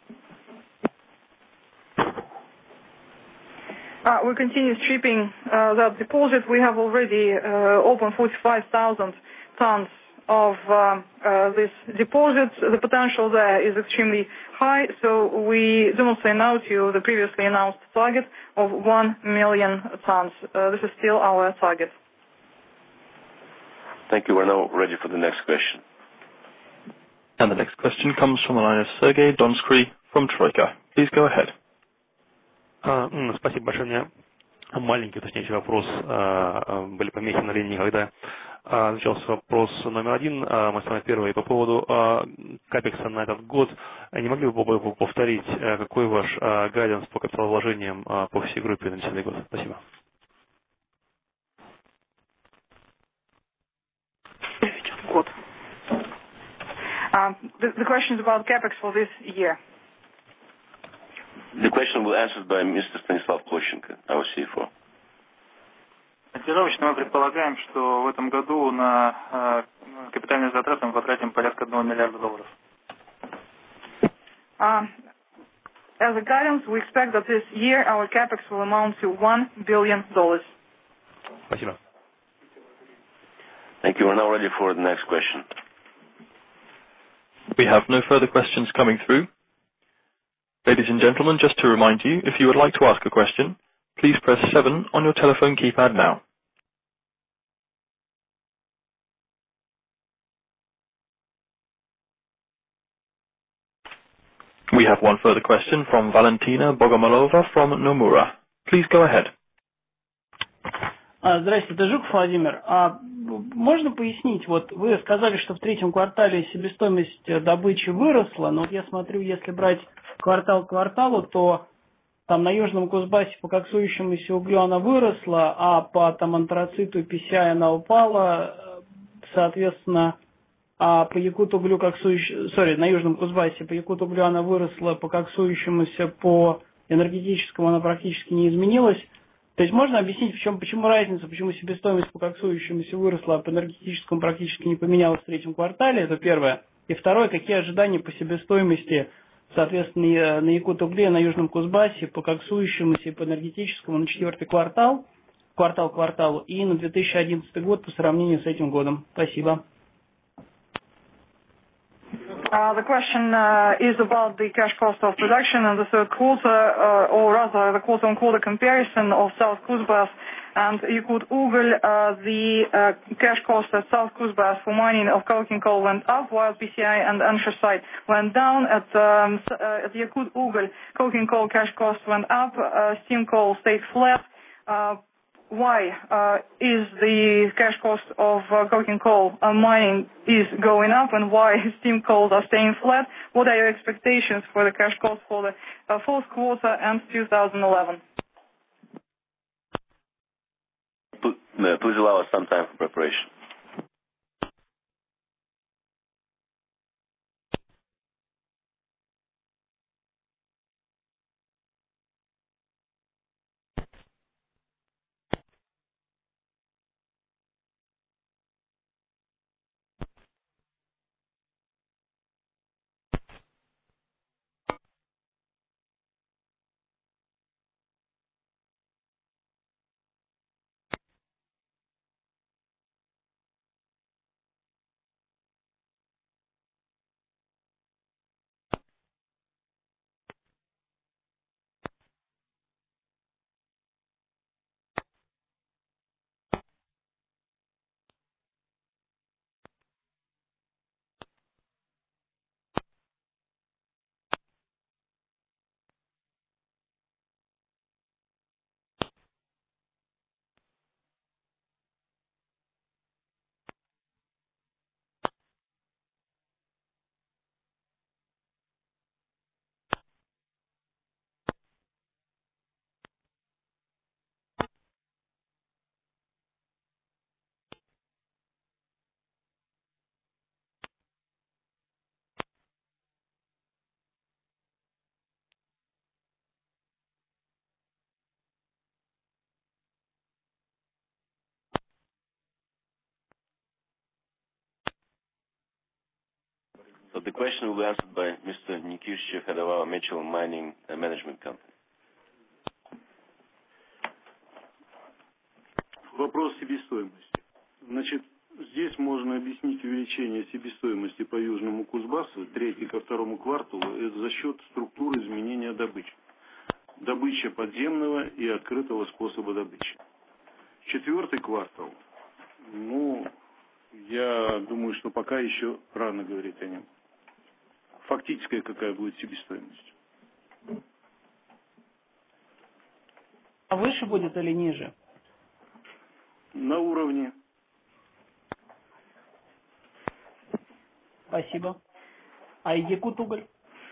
Uh, we continue stripping uh, that deposit. We have already uh, opened forty-five thousand tons of uh, uh, this deposit. The potential there is extremely high, so we do not say no to the previously announced target of one million tons. Uh, this is still our target. Thank you. We're now ready for the next question. And the next question comes from the line of Sergei Donskry from Troika. Please go ahead. А, спасибо большое. У меня маленький уточняющий вопрос. А, были помехи на линии, когда а, начался вопрос номер один, а, мы с вами первый, по поводу а, капекса на этот год. Не могли бы вы повторить, а, какой ваш а, гайденс по капиталовложениям а, по всей группе на десятый год? Спасибо. Год. Uh, the, the question is about capex for this year. The question will be answered by Mister Stanislav Ploshenko, our C F O. Ориентировочно мы предполагаем, что в этом году на э, капитальные затраты мы потратим порядка одного миллиарда долларов. Uh, as a guidance, we expect that this year our capex will amount to one billion dollars. Спасибо. Thank you. We're now ready for the next question. We have no further questions coming through. Ladies and gentlemen, just to remind you, if you would like to ask a question, please press seven on your telephone keypad now. We have one further question from Valentina Bogomolova from Nomura. Please go ahead. Здравствуйте, это Жуков Владимир. А можно пояснить, вот вы сказали, что в третьем квартале себестоимость добычи выросла, но вот я смотрю, если брать квартал к кварталу, то там на Южном Кузбассе по коксующемуся углю она выросла, а по там антрациту пи си ай она упала, соответственно, а по якут-углю коксующему, сори, на Южном Кузбассе по якут-углю она выросла, по коксующемуся, по энергетическому она практически не изменилась. То есть можно объяснить, в чем, почему разница, почему себестоимость по коксующемуся выросла, а по энергетическому практически не поменялась в третьем квартале, это первое. И второе, какие ожидания по себестоимости, соответственно, на якут-угле, на Южном Кузбассе, по коксующемуся и по энергетическому на четвертый квартал, квартал к кварталу, и на две тысячи одиннадцатый год по сравнению с этим годом. Спасибо. Uh, the question uh, is about the cash cost of production in the third quarter, uh, or rather the quarter-on-quarter comparison of South Kuzbass and Yakut-Ugal. Uh, the uh, cash cost at South Kuzbass for mining of coking coal went up, while P C I and anthracite went down. At, um, uh, at Yakut-Ugal, coking coal cash cost went up, uh, steam coal stayed flat. Uh, why uh, is the cash cost of uh, coking coal uh, mining is going up, and why steam coals are staying flat? What are your expectations for the cash cost for the uh, fourth quarter and two thousand eleven? Please allow us some time for preparation. So the question will be answered by Mister Nikishchev, head of our Mitchell Mining Management Company. Вопрос себестоимости. Значит, здесь можно объяснить увеличение себестоимости по Южному Кузбассу третий ко второму кварталу это за счет структуры изменения добычи. Добыча подземного и открытого способа добычи. Четвертый квартал, ну, я думаю, что пока еще рано говорить о нем. Фактическая какая будет себестоимость? А выше будет или ниже? На уровне. Спасибо. А Якутуголь?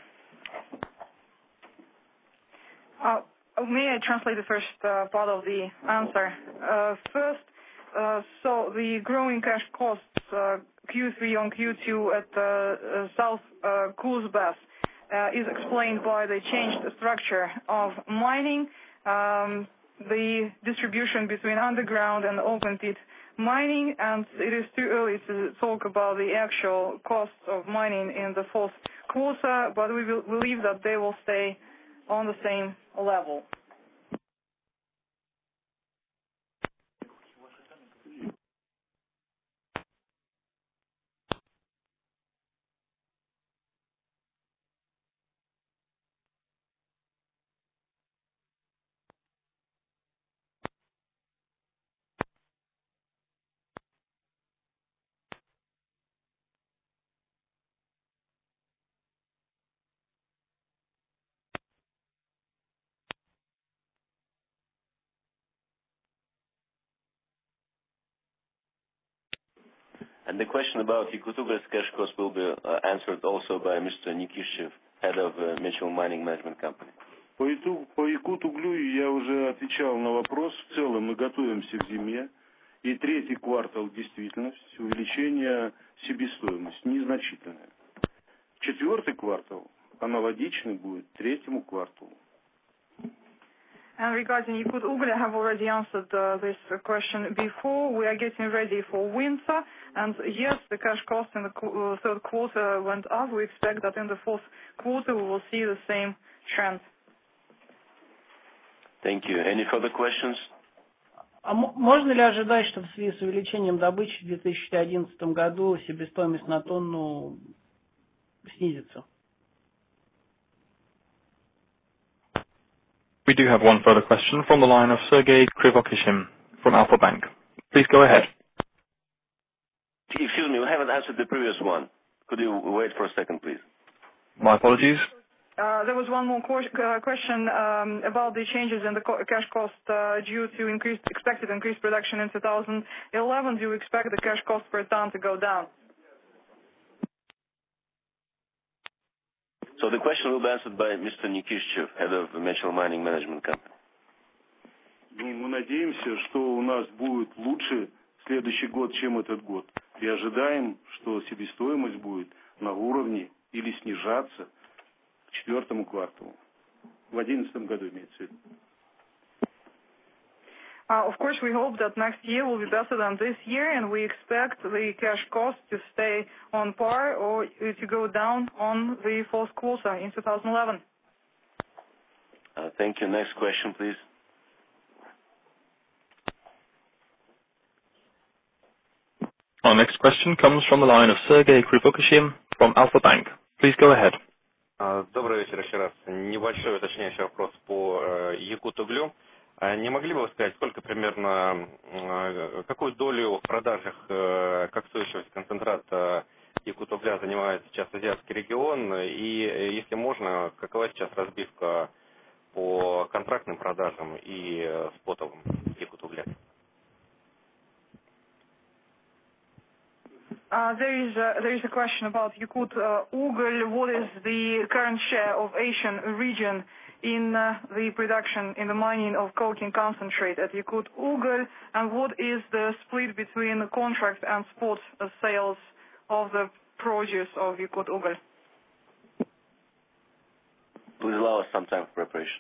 Uh, may I translate the first uh, part of the answer? Uh, first, uh, so the growing cash costs uh, Q three on Q two at uh, uh, South uh, Kuzbass uh, is explained by the changed structure of mining, um, the distribution between underground and open pit mining, and it is too early to talk about the actual costs of mining in the fourth quarter, but we will believe that they will stay on the same level. And the question about Yakutugle's cash cost will be uh, answered also by Mister Nikishchev, head of uh, Mitchell Mining Management Company. По, по Якутуглю я уже отвечал на вопрос. В целом мы готовимся к зиме. И третий квартал действительно увеличение себестоимости незначительное. Четвертый квартал аналогичный будет третьему кварталу. And regarding Yakut Ugle, I have already answered uh, this question before. We are getting ready for winter, and yes, the cash cost in the qu- uh, third quarter went up. We expect that in the fourth quarter we will see the same trend. Thank you. Any further questions? А можно ли ожидать, что в связи с увеличением добычи в две тысячи одиннадцатом году себестоимость на тонну снизится? We do have one further question from the line of Sergei Krivokishin from Alpha Bank. Please go ahead. Excuse me, we haven't answered the previous one. Could you wait for a second, please? My apologies. Uh, there was one more qu- uh, question um, about the changes in the co- cash cost uh, due to increased, expected increased production in two thousand eleven. Do you expect the cash cost per ton to go down? So the question will be answered by Mister Nikishchev, head of the Mitchell Mining Management Company. Ну, мы надеемся, что у нас будет лучше следующий год, чем этот год. И ожидаем, что себестоимость будет на уровне или снижаться к четвертому кварталу. В две тысячи одиннадцатом году имеется в виду. Uh, of course, we hope that next year will be better than this year, and we expect the cash cost to stay on par or to go down on the fourth quarter in two thousand eleven. Uh, thank you. Next question, please. Our next question comes from the line of Sergei Krivokishin from Alpha Bank. Please go ahead. Добрый вечер еще раз. Небольшой уточняющий вопрос по Якутуглю. Не могли бы вы сказать, сколько примерно, какую долю в продажах коксующегося концентрата Якутугля занимает сейчас азиатский регион? И, если можно, какова сейчас разбивка по контрактным продажам и спотовым Якутугля? Uh, there is a, there is a question about Yakut uh, Ugal. What is the current share of Asian region in uh, the production, in the mining of coking concentrate at Yakut Ugal, and what is the split between the contract and spot uh, sales of the produce of Yakut Ugal? Please allow us some time for preparation.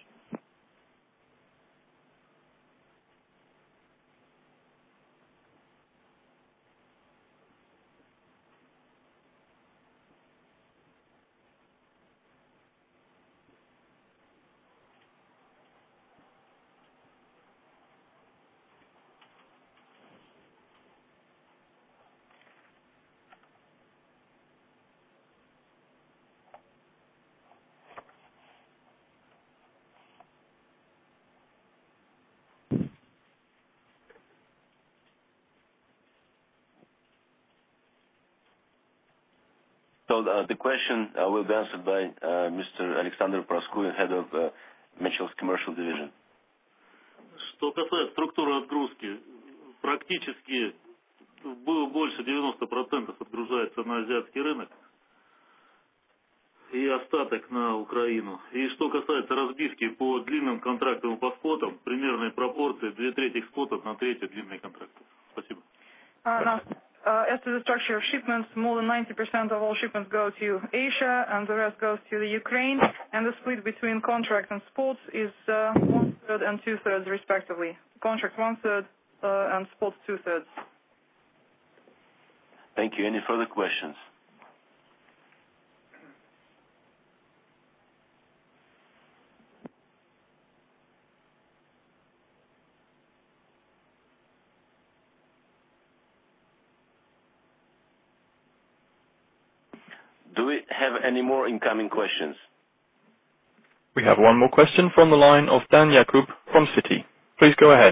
So uh, the question uh, will be answered by uh, Mister Alexander Praskuin, head of uh, Mitchell's Commercial Division. Что касается структуры отгрузки, практически было больше девяносто процентов отгружается на азиатский рынок и остаток на Украину. И что касается разбивки по длинным контрактам и по спотам, примерные пропорции две трети спотов на треть длинные контракты. Спасибо. Uh, now, uh, as to the structure of shipments, more than ninety percent of all shipments go to Asia, and the rest goes to the Ukraine, and the split between contract and spots is uh, one-third and two-thirds, respectively. Contract one-third uh, and spots two-thirds. Thank you. Any further questions? Do we have any more incoming questions? We have one more question from the line of Dan Jakub from Citi. Please go ahead.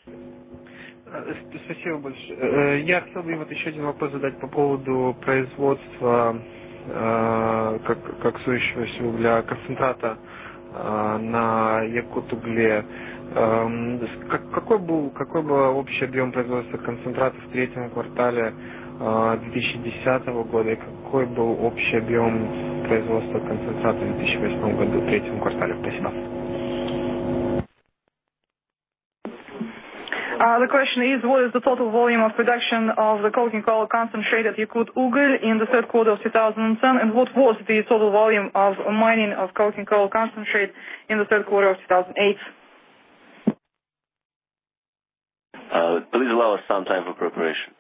Спасибо большое. Я хотел бы вот еще один вопрос задать по поводу производства коксующегося угля, концентрата на Якутугле. Какой был, какой был общий объем производства концентрата в третьем квартале две тысячи десятого года и какой был общий объем производства концентрата в две тысячи восьмом году в третьем квартале? Спасибо. Uh, the question is, what is the total volume of production of the coking coal concentrate at Yakut Ugal in the third quarter of two thousand ten, and what was the total volume of mining of coking coal concentrate in the third quarter of two thousand eight? Uh, please allow us some time for preparation.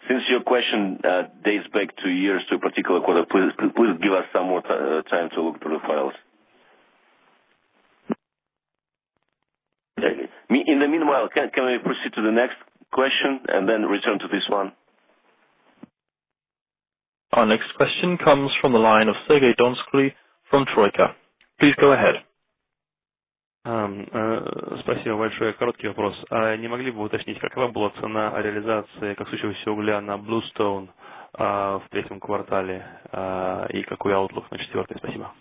since your question uh, dates back two years to a particular quarter, please, please give us some more t- uh, time to look through the files. In the meanwhile, can, can we proceed to the next question and then return to this one? Our next question comes from the line of Sergey Donskoy from Troika. Please go ahead. Um, uh, спасибо большое. Короткий вопрос. А не могли бы вы уточнить, какова была цена реализации коксующегося угля на Bluestone uh, в третьем квартале uh, и какой outlook на четвертый? Спасибо.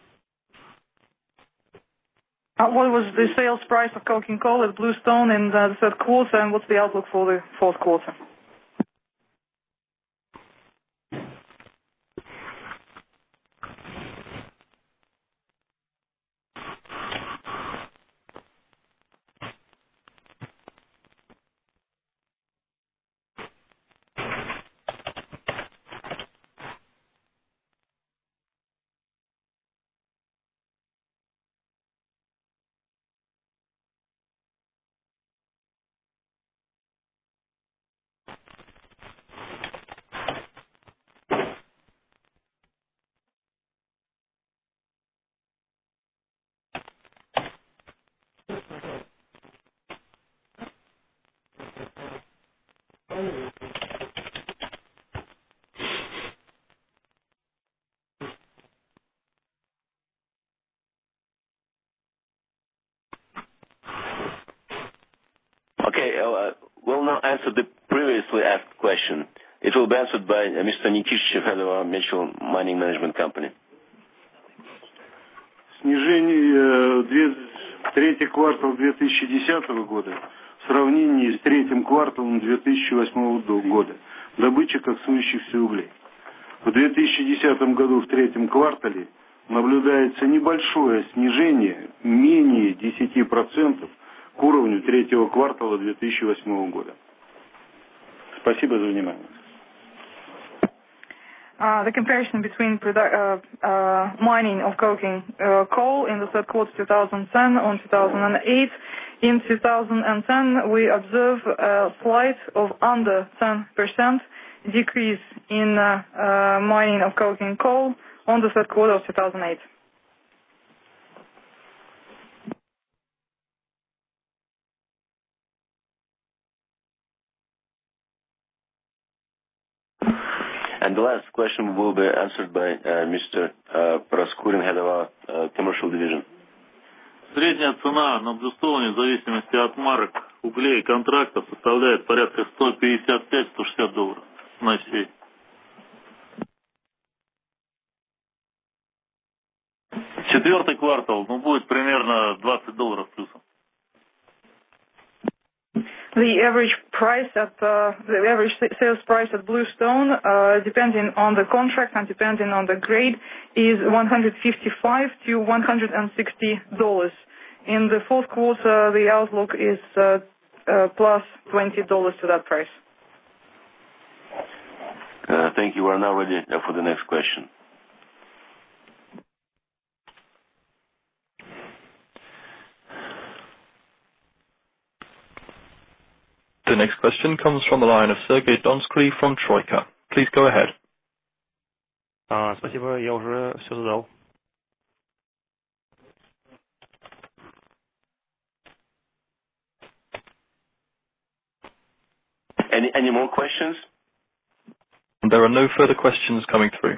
Uh, what was the sales price of coking coal at Bluestone in the third quarter, and what's the outlook for the fourth quarter? Okay, uh, we'll now answer the previously asked question. It will be answered by uh, Mister Nikishev, head of our Mitchell Mining Management Company. Снижение э, третий квартал две тысячи десятого года в сравнении с третьим кварталом две тысячи восьмого года. Добыча коксующихся углей. В две тысячи десятом году в третьем квартале наблюдается небольшое снижение, менее десяти процентов, к уровню третьего квартала две тысячи восьмого года. Спасибо за внимание. Uh, the comparison between produ- uh, uh, mining of coking uh, coal in the third quarter two thousand ten on two thousand eight. In two thousand ten, we observe a slight of under ten percent decrease in uh, uh, mining of coking coal on the third quarter of two thousand eight. And the last question will be answered by uh, Mister Uh, Paraskurin, head of our uh, commercial division. Средняя цена на Блюстоуне в зависимости от марок, углей и контрактов составляет порядка сто пятьдесят пять - сто шестьдесят долларов на сей. Четвертый квартал, ну, будет примерно двадцать долларов плюсом. The average price at uh, the average sales price at Bluestone, uh, depending on the contract and depending on the grade, is one hundred fifty-five to one hundred sixty dollars. In the fourth quarter, the outlook is uh, uh, plus twenty dollars to that price. Uh, thank you. We are now ready for the next question. The next question comes from the line of Sergey Donskoy from Troika. Please go ahead. Uh, спасибо, я уже все задал. Any, any more questions? There are no further questions coming through.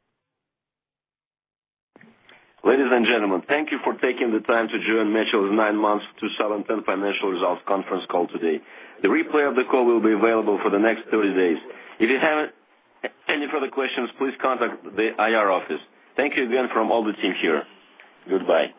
Ladies and gentlemen, thank you for taking the time to join Mitchell's nine months twenty ten financial results conference call today. The replay of the call will be available for the next thirty days. If you have any further questions, please contact the I R office. Thank you again from all the team here. Goodbye.